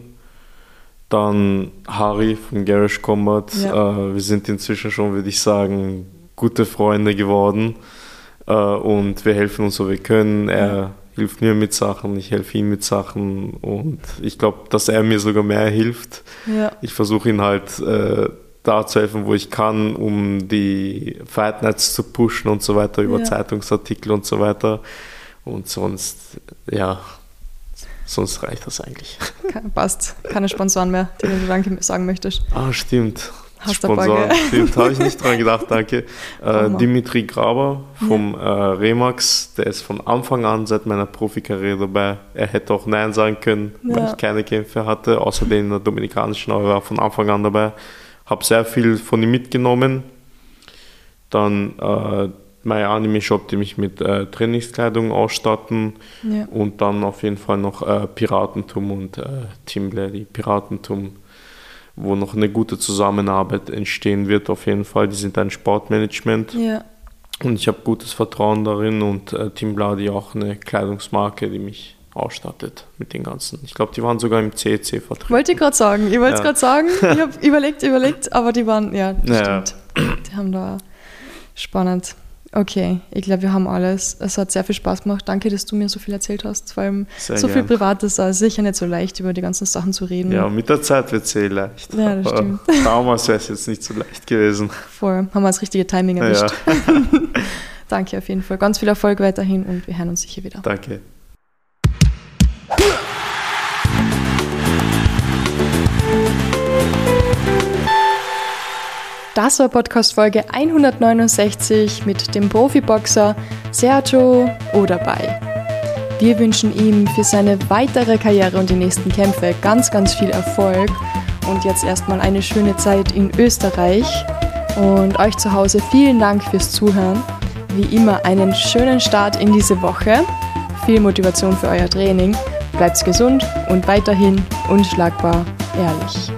Dann Harry von Garage Combat. Ja. Äh, wir sind inzwischen schon, würde ich sagen, gute Freunde geworden. Äh, und wir helfen uns so wir können. Er ja. hilft mir mit Sachen, ich helfe ihm mit Sachen. Und ich glaube, dass er mir sogar mehr hilft. Ja. Ich versuche ihn halt äh, da zu helfen, wo ich kann, um die Fight Nights zu pushen und so weiter, über ja. Zeitungsartikel und so weiter. Und sonst, ja, sonst reicht das eigentlich. Passt. Keine Sponsoren mehr, denen du Danke sagen möchtest. Ah, stimmt. Hast Sponsoren, stimmt, habe ich nicht dran gedacht, danke. Äh, Dimitri Graber vom ja. äh, Remax, der ist von Anfang an seit meiner Profikarriere dabei. Er hätte auch Nein sagen können, ja. weil ich keine Kämpfe hatte, außer den in der Dominikanischen, aber er war von Anfang an dabei. Habe sehr viel von ihm mitgenommen. Dann äh, mein Anime-Shop, die mich mit äh, Trainingskleidung ausstatten. Ja. Und dann auf jeden Fall noch äh, Piratentum und äh, Team Lady. Piratentum, wo noch eine gute Zusammenarbeit entstehen wird, auf jeden Fall. Die sind ein Sportmanagement. Ja. Und ich habe gutes Vertrauen darin. Und äh, Team Bloody auch eine Kleidungsmarke, die mich ausstattet mit den ganzen. Ich glaube, die waren sogar im C E C vertreten. Wollte ich gerade sagen. Ich wollte es ja. gerade sagen. Ich habe überlegt, überlegt, aber die waren, ja, ja. stimmt. Die haben da spannend. Okay, ich glaube, wir haben alles. Es hat sehr viel Spaß gemacht. Danke, dass du mir so viel erzählt hast. Vor allem sehr so gern. Viel Privates. Da ist sicher nicht so leicht, über die ganzen Sachen zu reden. Ja, mit der Zeit wird es eh leicht. Ja, das stimmt. Damals wäre es jetzt nicht so leicht gewesen. Voll. Haben wir das richtige Timing erwischt. Ja. Danke auf jeden Fall. Ganz viel Erfolg weiterhin und wir hören uns sicher wieder. Danke. Das war Podcast-Folge hundertneunundsechzig mit dem Profiboxer Sergio Oderbay. Wir wünschen ihm für seine weitere Karriere und die nächsten Kämpfe ganz, ganz viel Erfolg und jetzt erstmal eine schöne Zeit in Österreich. Und euch zu Hause vielen Dank fürs Zuhören. Wie immer einen schönen Start in diese Woche. Viel Motivation für euer Training. Bleibt gesund und weiterhin unschlagbar ehrlich.